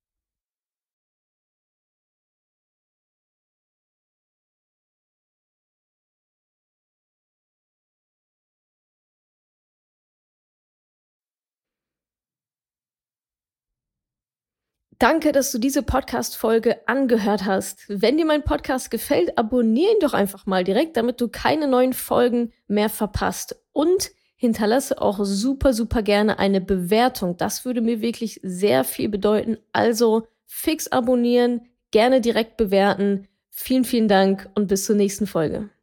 Danke, dass du diese Podcast-Folge angehört hast. Wenn dir mein Podcast gefällt, abonniere ihn doch einfach mal direkt, damit du keine neuen Folgen mehr verpasst. Und hinterlasse auch super, super gerne eine Bewertung. Das würde mir wirklich sehr viel bedeuten. Also fix abonnieren, gerne direkt bewerten. Vielen, vielen Dank und bis zur nächsten Folge.